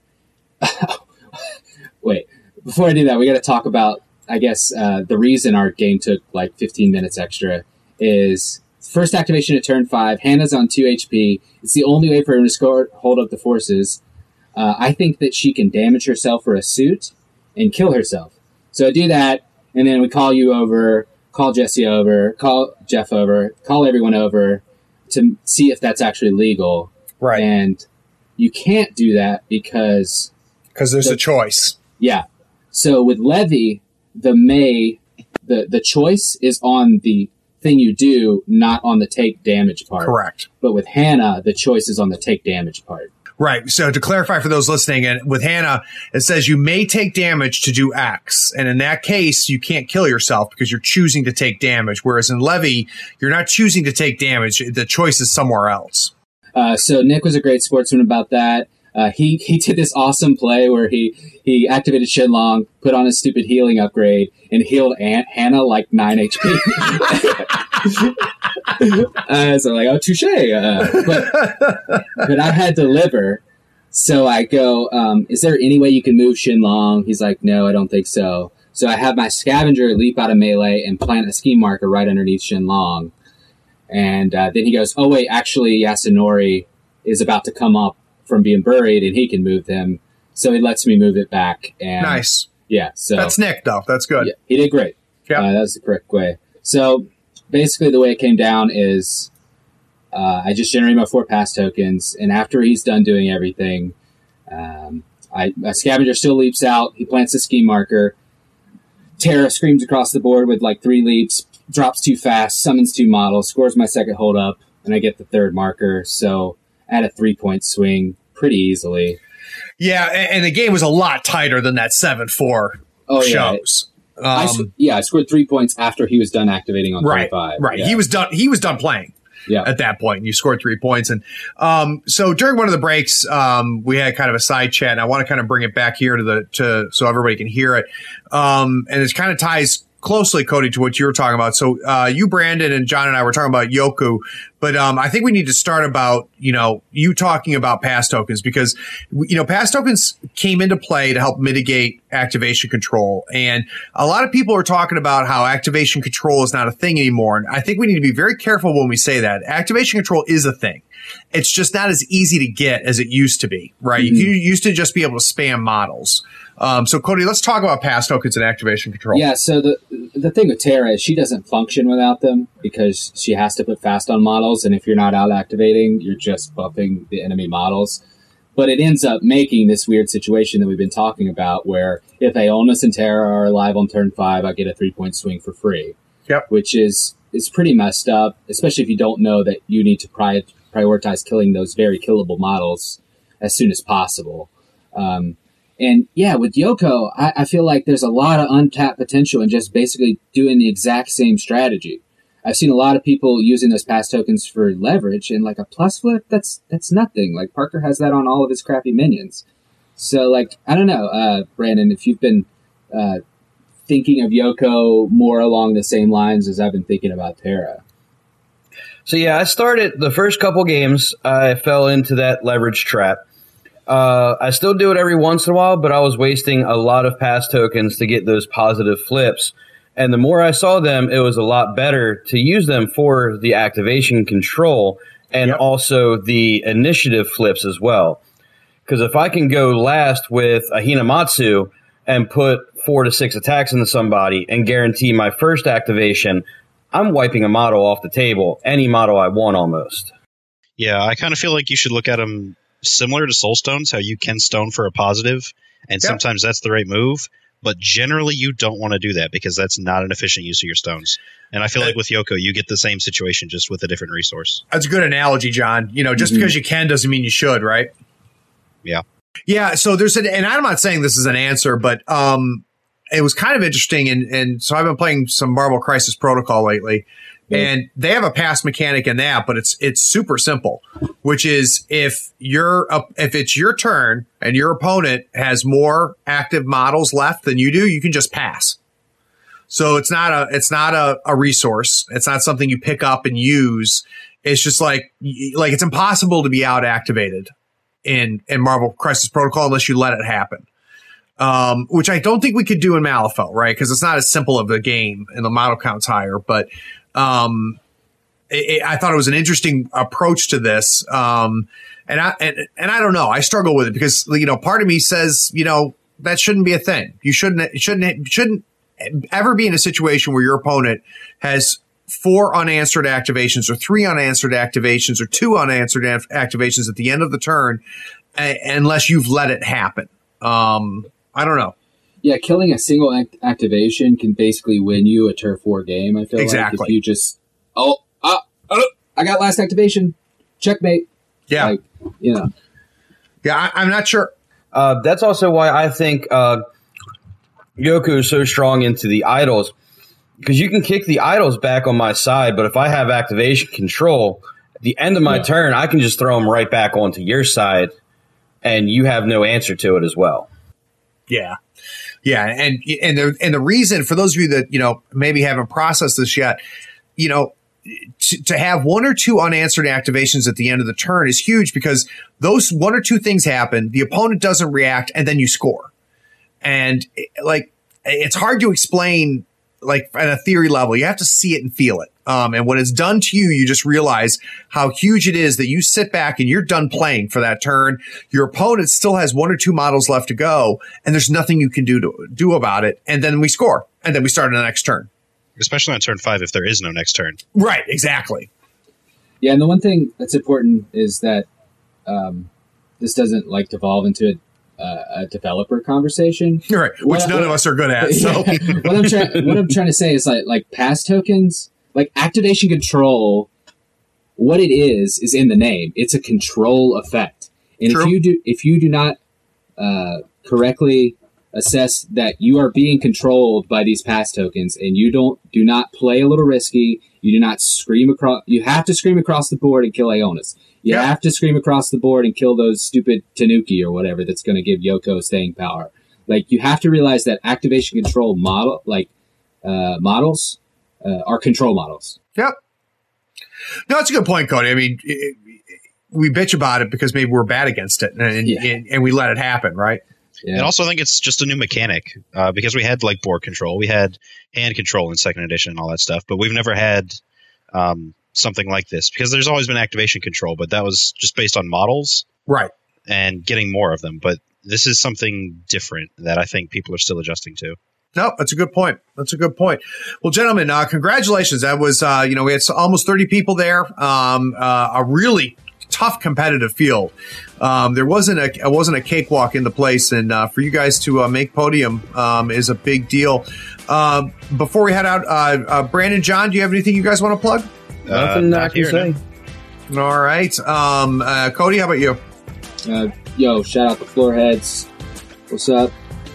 wait, before I do that, we got to talk about, I guess, the reason our game took like 15 minutes extra is first activation at turn 5. Hannah's on 2 HP. It's the only way for him to hold up the forces. I think that she can damage herself for a suit and kill herself. So I do that, and then we call you over, call Jesse over, call Jeff over, call everyone over to see if that's actually legal. Right. And you can't do that because there's a choice. Yeah. So with Levy, the choice is on the thing you do, not on the take damage part. Correct. But with Hannah, the choice is on the take damage part. Right. So to clarify for those listening, and with Hannah, it says you may take damage to do X. And in that case, you can't kill yourself because you're choosing to take damage. Whereas in Levy, you're not choosing to take damage. The choice is somewhere else. So Nick was a great sportsman about that. He did this awesome play where he activated Shenlong, put on his stupid healing upgrade, and healed Hannah like 9 HP. So I'm like, oh, touche. But I had to deliver. So I go, is there any way you can move Shenlong? He's like, no, I don't think so. So I have my Scavenger leap out of melee and plant a scheme marker right underneath Shenlong. And then he goes, oh, wait, actually, Yasunori is about to come up from being buried, and he can move them. So he lets me move it back. And nice. Yeah. So that's Nick, though. That's good. Yeah, he did great. Yeah. That was the correct way. So basically the way it came down is I just generate my 4 pass tokens, and after he's done doing everything, a scavenger still leaps out. He plants a scheme marker. Terra screams across the board with like 3 leaps, drops too fast, summons 2 models, scores my second hold up, and I get the 3rd marker. So at a 3-point swing pretty easily. Yeah, and the game was a lot tighter than that 7-4 shows. I scored 3 points after he was done activating on turn 5. Right. Yeah. He was done playing. Yeah. At that point, and you scored 3 points. And so during one of the breaks, we had kind of a side chat, and I want to kind of bring it back here to so everybody can hear it. And it kind of ties closely, Cody, to what you were talking about. So you, Brandon, and John and I were talking about Yoku, but I think we need to start about, you talking about pass tokens, because, pass tokens came into play to help mitigate activation control. And a lot of people are talking about how activation control is not a thing anymore. And I think we need to be very careful when we say that. Activation control is a thing. It's just not as easy to get as it used to be, right? Mm-hmm. You used to just be able to spam models. So Cody, let's talk about pass tokens and activation control. Yeah. So the thing with Terra is she doesn't function without them because she has to put fast on models. And if you're not out activating, you're just buffing the enemy models. But it ends up making this weird situation that we've been talking about where if Aeolus and Terra are alive on turn 5, I get a 3-point swing for free. Yep. Which is pretty messed up, especially if you don't know that you need to prioritize killing those very killable models as soon as possible. And yeah, with Yoko, I feel like there's a lot of untapped potential in just basically doing the exact same strategy. I've seen a lot of people using those pass tokens for leverage, and like a plus flip, that's nothing. Like Parker has that on all of his crappy minions. So like, I don't know, Brandon, if you've been thinking of Yoko more along the same lines as I've been thinking about Terra. So yeah, I started the first couple games, I fell into that leverage trap. I still do it every once in a while, but I was wasting a lot of pass tokens to get those positive flips. And the more I saw them, it was a lot better to use them for the activation control and also the initiative flips as well. Because if I can go last with a Hinamatsu and put 4 to 6 attacks into somebody and guarantee my first activation, I'm wiping a model off the table, any model I want almost. Yeah, I kind of feel like you should look at them similar to Soulstones, how you can stone for a positive, and sometimes that's the right move. But generally, you don't want to do that because that's not an efficient use of your stones. And I feel like with Yoko, you get the same situation just with a different resource. That's a good analogy, John. Just because you can doesn't mean you should, right? Yeah. Yeah. So and I'm not saying this is an answer, but it was kind of interesting. And so I've been playing some Marvel Crisis Protocol lately. And they have a pass mechanic in that, but it's super simple, which is if it's your turn and your opponent has more active models left than you do, you can just pass. So it's not a resource. It's not something you pick up and use. It's just like it's impossible to be out activated in Marvel Crisis Protocol unless you let it happen. Which I don't think we could do in Malifaux, right? Because it's not as simple of a game and the model count's higher, but I thought it was an interesting approach to this. And I don't know. I struggle with it because, part of me says, that shouldn't be a thing. You shouldn't ever be in a situation where your opponent has 4 unanswered activations or 3 unanswered activations or 2 unanswered activations at the end of the turn, unless you've let it happen. I don't know. Yeah, killing a single activation can basically win you a Turf War game, I feel like. If you just, I got last activation. Checkmate. Yeah. Yeah, I'm not sure. That's also why I think Yoku is so strong into the idols. Because you can kick the idols back on my side, but if I have activation control, at the end of my turn, I can just throw them right back onto your side, and you have no answer to it as well. Yeah. Yeah, and the reason for those of you that maybe haven't processed this yet, to have 1 or 2 unanswered activations at the end of the turn is huge because those 1 or 2 things happen, the opponent doesn't react, and then you score. And it's hard to explain at a theory level. You have to see it and feel it. And when it's done to you, you just realize how huge it is that you sit back and you're done playing for that turn. Your opponent still has 1 or 2 models left to go, and there's nothing you can do about it. And then we score, and then we start on the next turn. Especially on turn 5 if there is no next turn. Right, exactly. Yeah, and the one thing that's important is that this doesn't like devolve into a developer conversation, right? Which none of us are good at. So what I'm trying to say is like pass tokens, like activation control. What it is in the name. It's a control effect, and True. if you do not correctly assess that you are being controlled by these pass tokens, and you do not play a little risky. You do not scream across. You have to scream across the board and kill Ionis. You have to scream across the board and kill those stupid Tanuki or whatever that's going to give Yoko staying power. Like, you have to realize that activation control models are control models. Yep. No, that's a good point, Cody. I mean, we bitch about it because maybe we're bad against it, and we let it happen, right? Yeah. And also, I think it's just a new mechanic because we had like board control, we had hand control in second edition and all that stuff, but we've never had something like this because there's always been activation control, but that was just based on models, right? And getting more of them. But this is something different that I think people are still adjusting to. No, that's a good point. That's a good point. Well, gentlemen, congratulations. That was, we had almost 30 people there. A really tough competitive field. There wasn't a cakewalk in the place, and for you guys to make podium is a big deal. Before we head out, Brandon, John, do you have anything you guys want to plug? Nothing I can say. No. All right, Cody, how about you? Yo, shout out the Floorheads. What's up?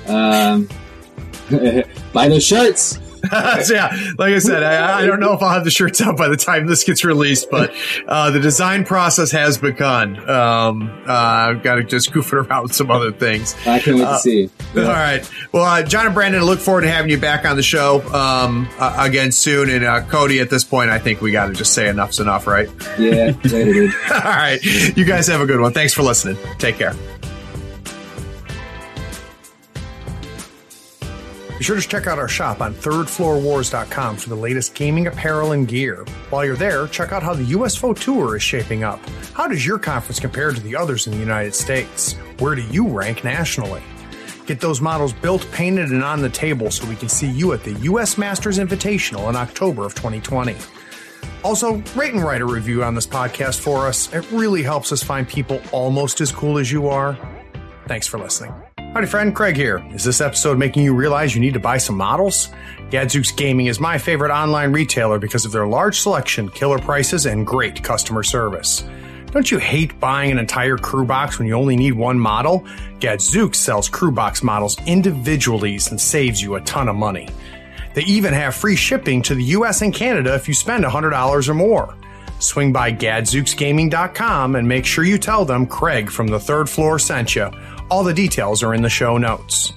Buy those shirts. Yeah, like I said, I don't know if I'll have the shirts out by the time this gets released, but the design process has begun. I've got to just goof it around with some other things. I can't wait to see. Yeah. All right. Well, John and Brandon, I look forward to having you back on the show again soon. And Cody, at this point, I think we got to just say enough's enough, right? Yeah, later, dude. All right. You guys have a good one. Thanks for listening. Take care. Be sure to check out our shop on thirdfloorwars.com for the latest gaming apparel and gear. While you're there, check out how the USFO Tour is shaping up. How does your conference compare to the others in the United States? Where do you rank nationally? Get those models built, painted, and on the table so we can see you at the US Masters Invitational in October of 2020. Also, rate and write a review on this podcast for us. It really helps us find people almost as cool as you are. Thanks for listening. Howdy, friend. Craig here. Is this episode making you realize you need to buy some models? Gadzooks Gaming is my favorite online retailer because of their large selection, killer prices, and great customer service. Don't you hate buying an entire crew box when you only need one model? Gadzooks sells crew box models individually and saves you a ton of money. They even have free shipping to the US and Canada if you spend $100 or more. Swing by gadzooksgaming.com and make sure you tell them Craig from the Third Floor sent you. All the details are in the show notes.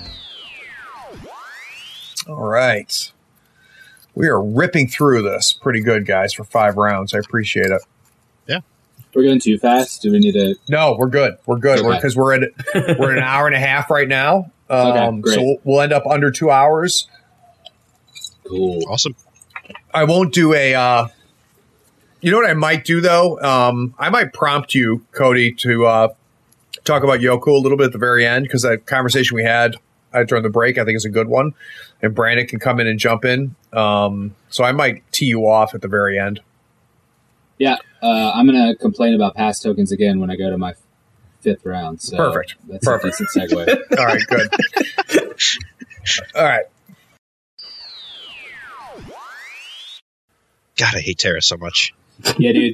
All right. We are ripping through this pretty good, guys, for 5 rounds. I appreciate it. Yeah. We're going too fast? Do we need to... No, we're good. We're good. Okay. Because we're at an hour and a half right now. Okay, great. So we'll end up under 2 hours. Cool. Awesome. I won't do a... you know what I might do, though? I might prompt you, Cody, to... talk about Yoko a little bit at the very end, because that conversation we had during the break I think is a good one, and Brandon can come in and jump in. So I might tee you off at the very end. Yeah, I'm going to complain about pass tokens again when I go to my 5th round. So Perfect. That's a decent segue. All right, good. All right. God, I hate Terra so much. Yeah, dude.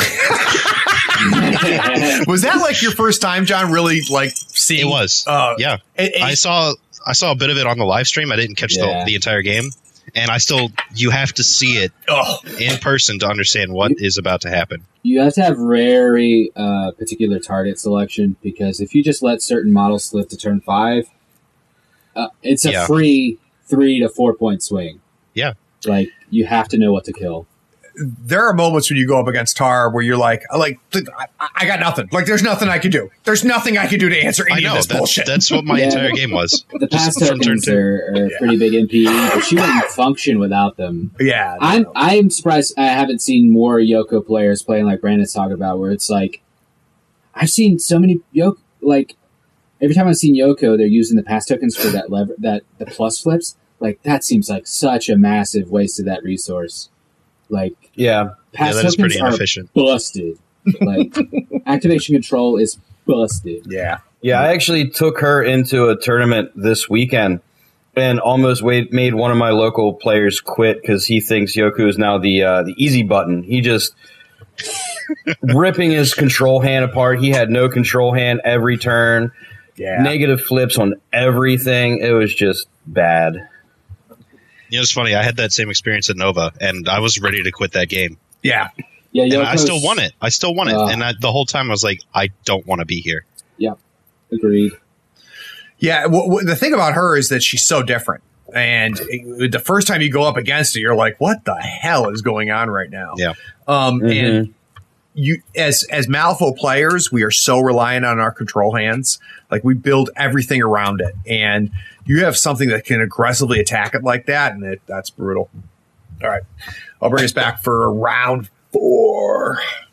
Was that like your first time, John, really like seeing? It was. Yeah. I saw a bit of it on the live stream. I didn't catch the entire game. And you have to see it in person to understand what is about to happen. You have to have very particular target selection, because if you just let certain models slip to turn 5, it's a free 3 to 4 point swing. Yeah. Like, you have to know what to kill. There are moments when you go up against Tar where you're like, I got nothing. Like, there's nothing I can do. There's nothing I can do to answer any of this bullshit. That's what my entire game was. The pass tokens are pretty big MPE, but she wouldn't function without them. Yeah. I'm surprised I haven't seen more Yoko players playing like Brandon's talking about, where it's like, I've seen so many Yoko, like, every time I've seen Yoko, they're using the pass tokens for that the plus flips. Like, that seems like such a massive waste of that resource. Like, pass that is pretty tokens inefficient. are busted. Like, activation control is busted. Yeah, I actually took her into a tournament this weekend and almost made one of my local players quit because he thinks Yoku is now the easy button. He just ripping his control hand apart. He had no control hand every turn. Yeah. Negative flips on everything. It was just bad. It's funny. I had that same experience at Nova, and I was ready to quit that game. Yeah. And I still won it. And the whole time I was like, I don't want to be here. Yeah. Agreed. Yeah. The thing about her is that she's so different. And the first time you go up against her, you're like, what the hell is going on right now? Yeah. And you, as Malifaux players, we are so reliant on our control hands. Like, we build everything around it. And you have something that can aggressively attack it like that, and that's brutal. All right. I'll bring us back for round 4.